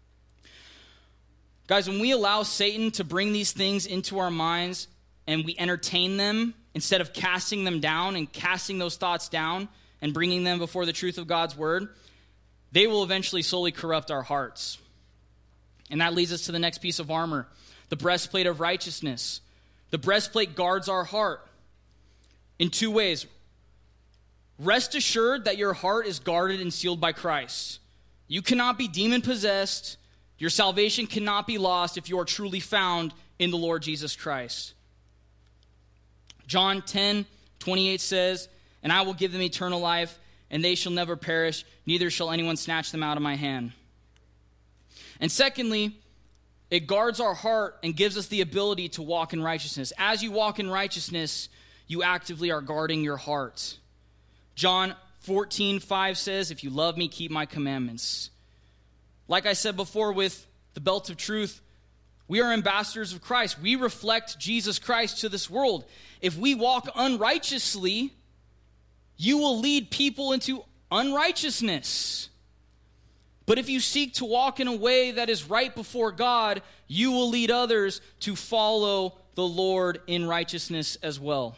Guys, when we allow Satan to bring these things into our minds and we entertain them instead of casting them down and casting those thoughts down and bringing them before the truth of God's word, they will eventually slowly corrupt our hearts. And that leads us to the next piece of armor, the breastplate of righteousness. The breastplate guards our heart in two ways. Rest assured that your heart is guarded and sealed by Christ. You cannot be demon-possessed. Your salvation cannot be lost if you are truly found in the Lord Jesus Christ. John ten twenty-eight says, "And I will give them eternal life, and they shall never perish, neither shall anyone snatch them out of my hand." And secondly, it guards our heart and gives us the ability to walk in righteousness. As you walk in righteousness, you actively are guarding your heart. John fourteen five says, "If you love me, keep my commandments." Like I said before with the belt of truth, We are ambassadors of Christ. We reflect Jesus Christ to this world. If we walk unrighteously, you will lead people into unrighteousness. But if you seek to walk in a way that is right before God, you will lead others to follow the Lord in righteousness as well.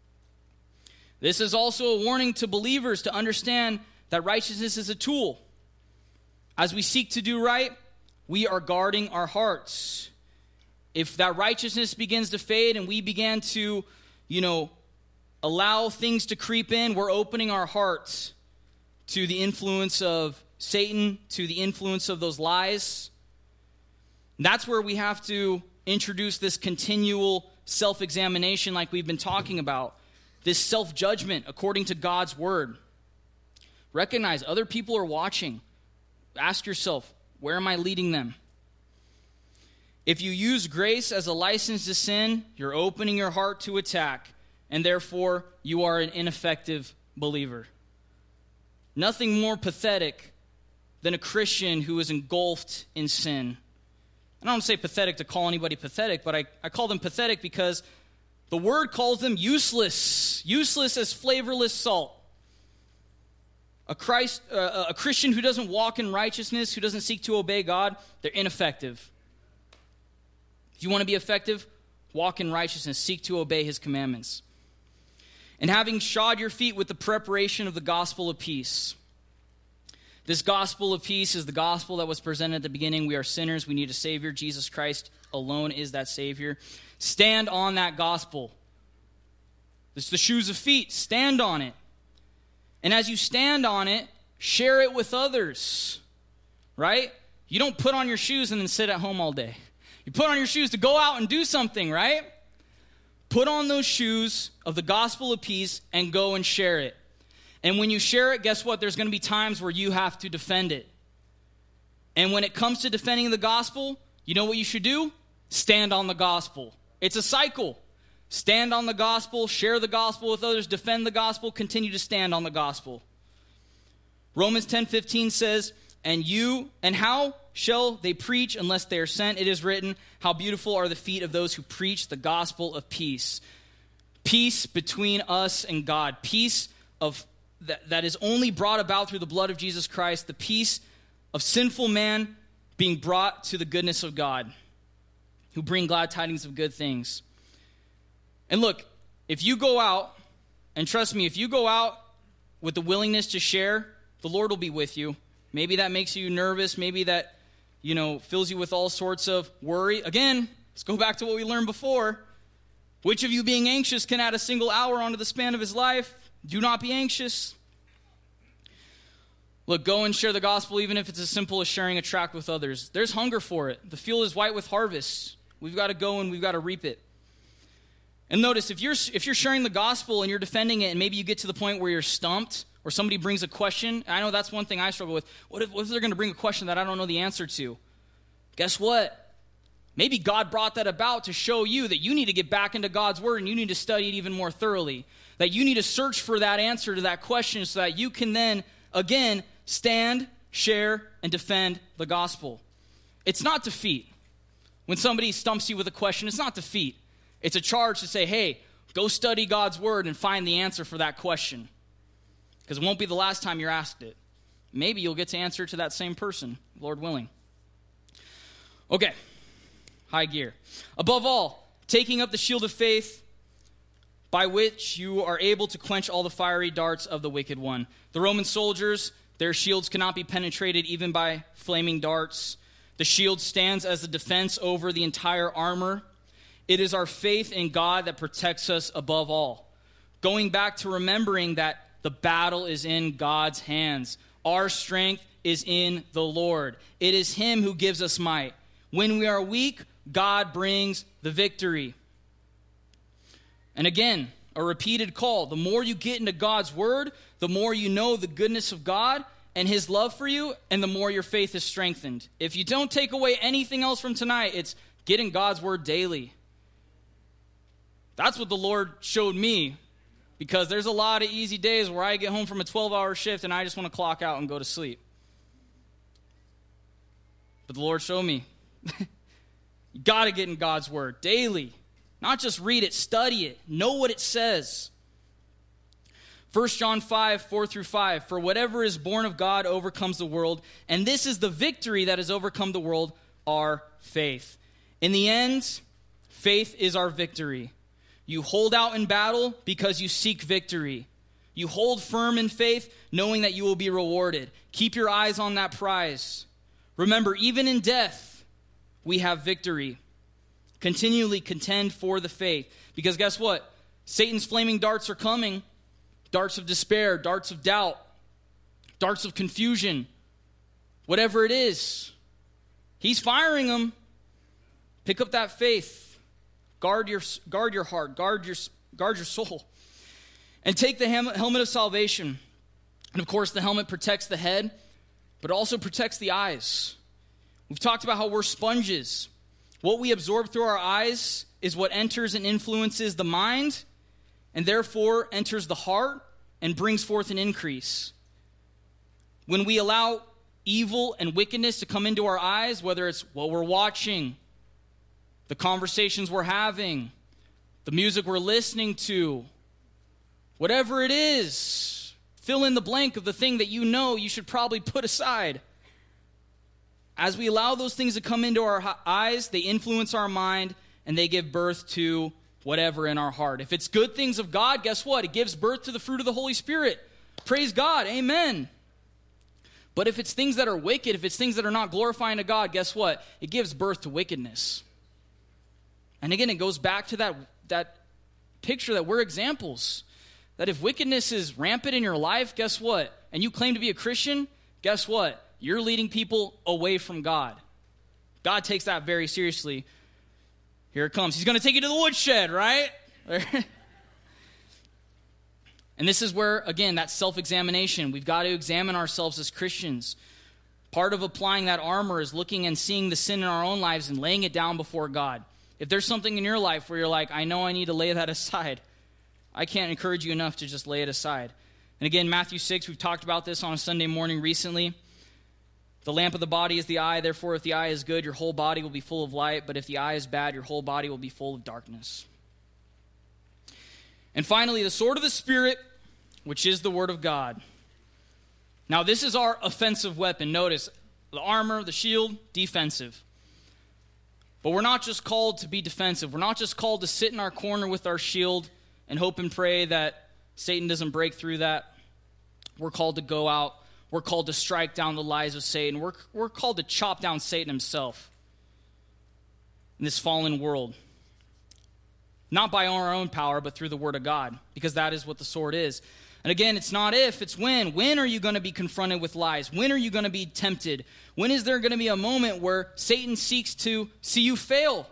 This is also a warning to believers to understand that righteousness is a tool. As we seek to do right, we are guarding our hearts. If that righteousness begins to fade and we begin to, you know, allow things to creep in, we're opening our hearts to the influence of Satan, to the influence of those lies. That's where we have to introduce this continual self-examination like we've been talking about. This self-judgment according to God's word. Recognize other people are watching. Ask yourself, where am I leading them? If you use grace as a license to sin, you're opening your heart to attack, and therefore you are an ineffective believer. Nothing more pathetic than a Christian who is engulfed in sin. I don't say pathetic to call anybody pathetic, but I, I call them pathetic because the word calls them useless. Useless as flavorless salt. A Christ, uh, a Christian who doesn't walk in righteousness, who doesn't seek to obey God, they're ineffective. If you want to be effective, walk in righteousness, seek to obey his commandments. And having shod your feet with the preparation of the gospel of peace. This gospel of peace is the gospel that was presented at the beginning. We are sinners. We need a Savior. Jesus Christ alone is that Savior. Stand on that gospel. It's the shoes of feet. Stand on it. And as you stand on it, share it with others. Right? You don't put on your shoes and then sit at home all day. You put on your shoes to go out and do something, right? Put on those shoes of the gospel of peace and go and share it. And when you share it, guess what? There's going to be times where you have to defend it. And when it comes to defending the gospel, you know what you should do? Stand on the gospel. It's a cycle. Stand on the gospel, share the gospel with others, defend the gospel, continue to stand on the gospel. Romans ten fifteen says, And you, and how shall they preach unless they are sent? It is written, how beautiful are the feet of those who preach the gospel of peace. Peace between us and God. Peace of that, that is only brought about through the blood of Jesus Christ. The peace of sinful man being brought to the goodness of God, who bring glad tidings of good things. And look, if you go out, and trust me, if you go out with the willingness to share, the Lord will be with you. Maybe that makes you nervous. Maybe that, you know, fills you with all sorts of worry. Again, let's go back to what we learned before. Which of you being anxious can add a single hour onto the span of his life? Do not be anxious. Look, go and share the gospel, even if it's as simple as sharing a tract with others. There's hunger for it. The field is white with harvest. We've got to go and we've got to reap it. And notice, if you're if you're sharing the gospel and you're defending it, and maybe you get to the point where you're stumped, or somebody brings a question. I know that's one thing I struggle with. What if, what if they're going to bring a question that I don't know the answer to? Guess what? Maybe God brought that about to show you that you need to get back into God's word and you need to study it even more thoroughly. That you need to search for that answer to that question so that you can then, again, stand, share, and defend the gospel. It's not defeat. When somebody stumps you with a question, it's not defeat. It's a charge to say, hey, go study God's word and find the answer for that question. Because it won't be the last time you're asked it. Maybe you'll get to answer to that same person, Lord willing. Okay, high gear. Above all, taking up the shield of faith, by which you are able to quench all the fiery darts of the wicked one. The Roman soldiers, their shields cannot be penetrated even by flaming darts. The shield stands as a defense over the entire armor. It is our faith in God that protects us above all. Going back to remembering that the battle is in God's hands. Our strength is in the Lord. It is Him who gives us might. When we are weak, God brings the victory. And again, a repeated call. The more you get into God's word, the more you know the goodness of God and His love for you, and the more your faith is strengthened. If you don't take away anything else from tonight, it's get in God's word daily. That's what the Lord showed me. Because there's a lot of easy days where I get home from a twelve-hour shift and I just want to clock out and go to sleep. But the Lord showed me, You got to get in God's word daily. Not just read it, study it. Know what it says. First John five, four through five, for whatever is born of God overcomes the world, and this is the victory that has overcome the world, our faith. In the end, faith is our victory. You hold out in battle because you seek victory. You hold firm in faith, knowing that you will be rewarded. Keep your eyes on that prize. Remember, even in death, we have victory. Continually contend for the faith. Because guess what? Satan's flaming darts are coming. Darts of despair, darts of doubt, darts of confusion, whatever it is. He's firing them. Pick up that faith. Guard your, guard your heart. Guard your, guard your soul. And take the helmet of salvation. And of course, the helmet protects the head, but also protects the eyes. We've talked about how we're sponges. What we absorb through our eyes is what enters and influences the mind, and therefore enters the heart and brings forth an increase. When we allow evil and wickedness to come into our eyes, whether it's what we're watching, the conversations we're having, the music we're listening to, whatever it is, fill in the blank of the thing that you know you should probably put aside. As we allow those things to come into our eyes, they influence our mind, and they give birth to whatever in our heart. If it's good things of God, guess what? It gives birth to the fruit of the Holy Spirit. Praise God. Amen. But if it's things that are wicked, if it's things that are not glorifying to God, guess what? It gives birth to wickedness. And again, it goes back to that, that picture that we're examples. That if wickedness is rampant in your life, guess what? And you claim to be a Christian, guess what? You're leading people away from God. God takes that very seriously. Here it comes. He's going to take you to the woodshed, right? And this is where, again, that self-examination. We've got to examine ourselves as Christians. Part of applying that armor is looking and seeing the sin in our own lives and laying it down before God. If there's something in your life where you're like, I know I need to lay that aside, I can't encourage you enough to just lay it aside. And again, Matthew six, we've talked about this on a Sunday morning recently. The lamp of the body is the eye. Therefore, if the eye is good, your whole body will be full of light. But if the eye is bad, your whole body will be full of darkness. And finally, the sword of the Spirit, which is the word of God. Now, this is our offensive weapon. Notice, the armor, the shield, defensive. But we're not just called to be defensive. We're not just called to sit in our corner with our shield and hope and pray that Satan doesn't break through that. We're called to go out. We're called to strike down the lies of Satan. We're, we're called to chop down Satan himself in this fallen world. Not by our own power, but through the word of God, because that is what the sword is. And again, it's not if, it's when. When are you going to be confronted with lies? When are you going to be tempted? When is there going to be a moment where Satan seeks to see you fail?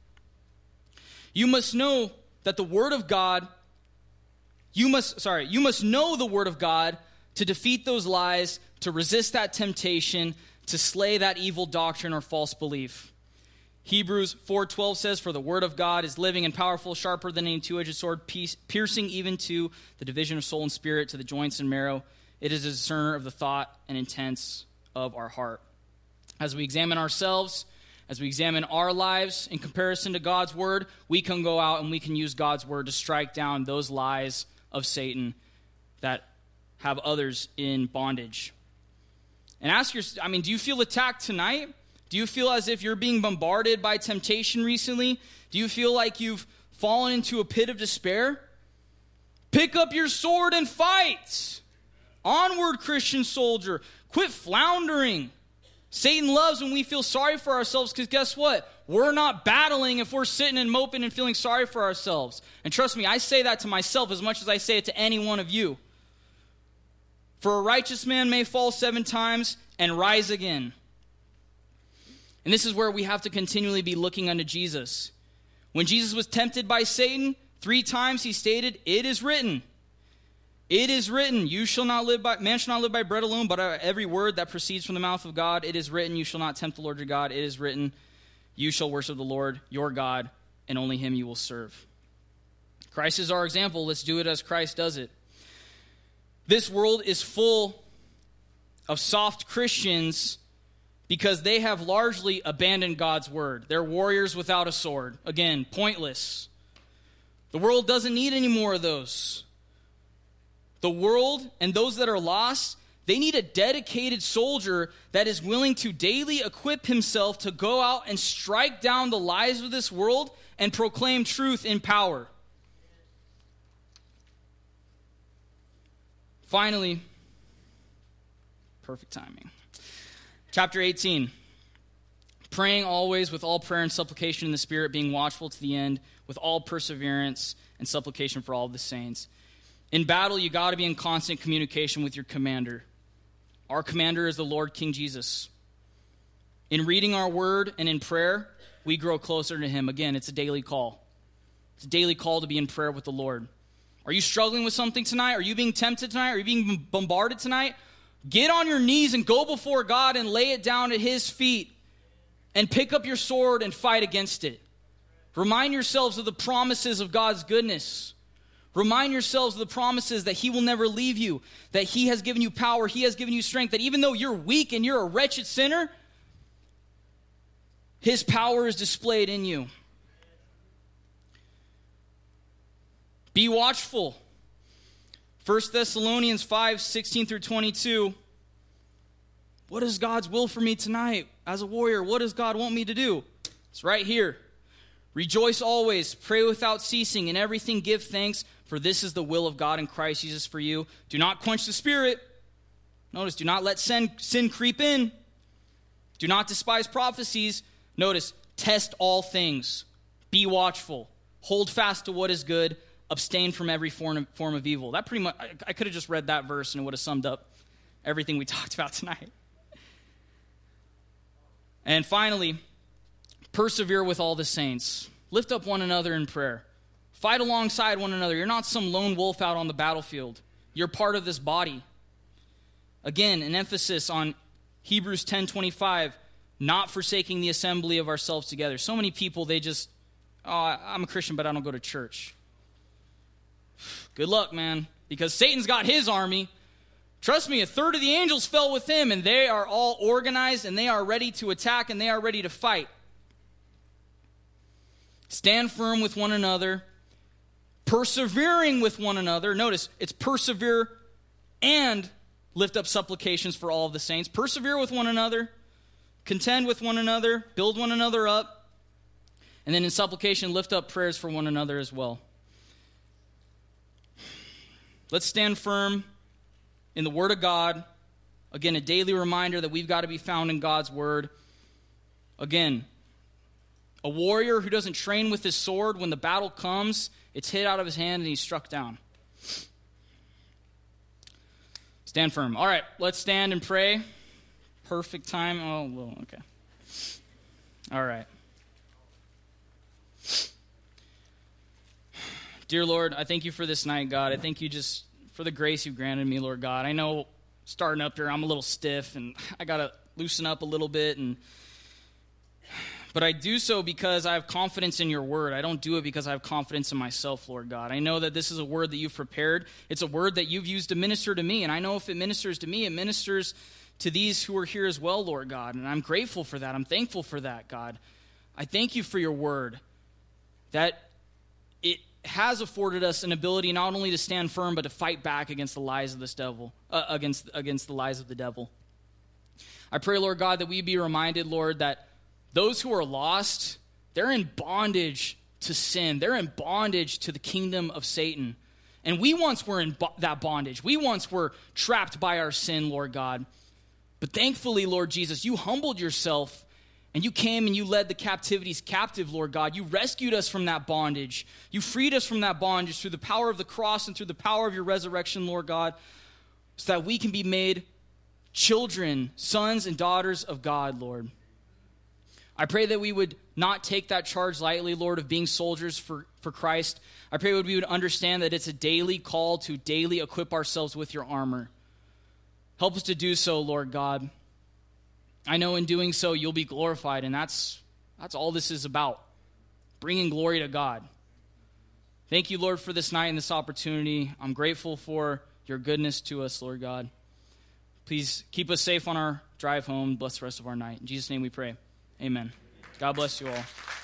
You must know that the word of God, you must, sorry, you must know the word of God to defeat those lies, to resist that temptation, to slay that evil doctrine or false belief. Hebrews four twelve says, for the word of God is living and powerful, sharper than any two-edged sword, piercing even to the division of soul and spirit, to the joints and marrow. It is a discerner of the thought and intents of our heart. As we examine ourselves, as we examine our lives in comparison to God's word, we can go out and we can use God's word to strike down those lies of Satan that have others in bondage. And ask yourself, I mean, do you feel attacked tonight? Do you feel as if you're being bombarded by temptation recently? Do you feel like you've fallen into a pit of despair? Pick up your sword and fight. Onward, Christian soldier. Quit floundering. Satan loves when we feel sorry for ourselves, because guess what? We're not battling if we're sitting and moping and feeling sorry for ourselves. And trust me, I say that to myself as much as I say it to any one of you. For a righteous man may fall seven times and rise again. And this is where we have to continually be looking unto Jesus. When Jesus was tempted by Satan, three times he stated, it is written. It is written, you shall not live by, man shall not live by bread alone, but every word that proceeds from the mouth of God. It is written, you shall not tempt the Lord your God. It is written, you shall worship the Lord your God, and only him you will serve. Christ is our example. Let's do it as Christ does it. This world is full of soft Christians because they have largely abandoned God's word. They're warriors without a sword. Again, pointless. The world doesn't need any more of those. The world and those that are lost, they need a dedicated soldier that is willing to daily equip himself to go out and strike down the lies of this world and proclaim truth in power. Finally, perfect timing. Chapter eighteen, praying always with all prayer and supplication in the Spirit, being watchful to the end with all perseverance and supplication for all the saints. In battle, you got to be in constant communication with your commander. Our commander is the Lord King Jesus. In reading our word and in prayer, we grow closer to him. Again, it's a daily call. It's a daily call to be in prayer with the Lord. Are you struggling with something tonight? Are you being tempted tonight? Are you being bombarded tonight? Get on your knees and go before God and lay it down at his feet and pick up your sword and fight against it. Remind yourselves of the promises of God's goodness. Remind yourselves of the promises that he will never leave you, that he has given you power, he has given you strength, that even though you're weak and you're a wretched sinner, his power is displayed in you. Be watchful. First Thessalonians five, sixteen through twenty-two. What is God's will for me tonight as a warrior? What does God want me to do? It's right here. Rejoice always, pray without ceasing, in everything give thanks, for this is the will of God in Christ Jesus for you. Do not quench the spirit. Notice, do not let sin, sin creep in. Do not despise prophecies. Notice, test all things. Be watchful. Hold fast to what is good. Abstain from every form of, form of evil. That pretty much, I, I could have just read that verse and it would have summed up everything we talked about tonight. And finally, persevere with all the saints. Lift up one another in prayer. Fight alongside one another. You're not some lone wolf out on the battlefield. You're part of this body. Again, an emphasis on Hebrews ten twenty-five, not forsaking the assembly of ourselves together. So many people, they just, oh, I'm a Christian, but I don't go to church. Good luck, man, because Satan's got his army. Trust me, a third of the angels fell with him, and they are all organized, and they are ready to attack, and they are ready to fight. Stand firm with one another, persevering with one another. Notice, it's persevere and lift up supplications for all of the saints. Persevere with one another, contend with one another, build one another up, and then in supplication, lift up prayers for one another as well. Let's stand firm in the Word of God. Again, a daily reminder that we've got to be found in God's Word. Again, a warrior who doesn't train with his sword, when the battle comes, it's hit out of his hand and he's struck down. Stand firm. All right, let's stand and pray. Perfect time. Oh, well, okay. All right. Dear Lord, I thank you for this night, God. I thank you just for the grace you've granted me, Lord God. I know starting up here, I'm a little stiff, and I got to loosen up a little bit. And But I do so because I have confidence in your word. I don't do it because I have confidence in myself, Lord God. I know that this is a word that you've prepared. It's a word that you've used to minister to me. And I know if it ministers to me, it ministers to these who are here as well, Lord God. And I'm grateful for that. I'm thankful for that, God. I thank you for your word, that it has afforded us an ability not only to stand firm, but to fight back against the lies of this devil, uh, against, against the lies of the devil. I pray, Lord God, that we be reminded, Lord, that those who are lost, they're in bondage to sin. They're in bondage to the kingdom of Satan. And we once were in bo- that bondage. We once were trapped by our sin, Lord God. But thankfully, Lord Jesus, you humbled yourself and you came and you led the captivities captive, Lord God. You rescued us from that bondage. You freed us from that bondage through the power of the cross and through the power of your resurrection, Lord God, so that we can be made children, sons and daughters of God, Lord. I pray that we would not take that charge lightly, Lord, of being soldiers for, for Christ. I pray that we would understand that it's a daily call to daily equip ourselves with your armor. Help us to do so, Lord God. I know in doing so, you'll be glorified, and that's that's all this is about, bringing glory to God. Thank you, Lord, for this night and this opportunity. I'm grateful for your goodness to us, Lord God. please keep us safe on our drive home. Bless the rest of our night. In Jesus' name we pray. Amen. God bless you all.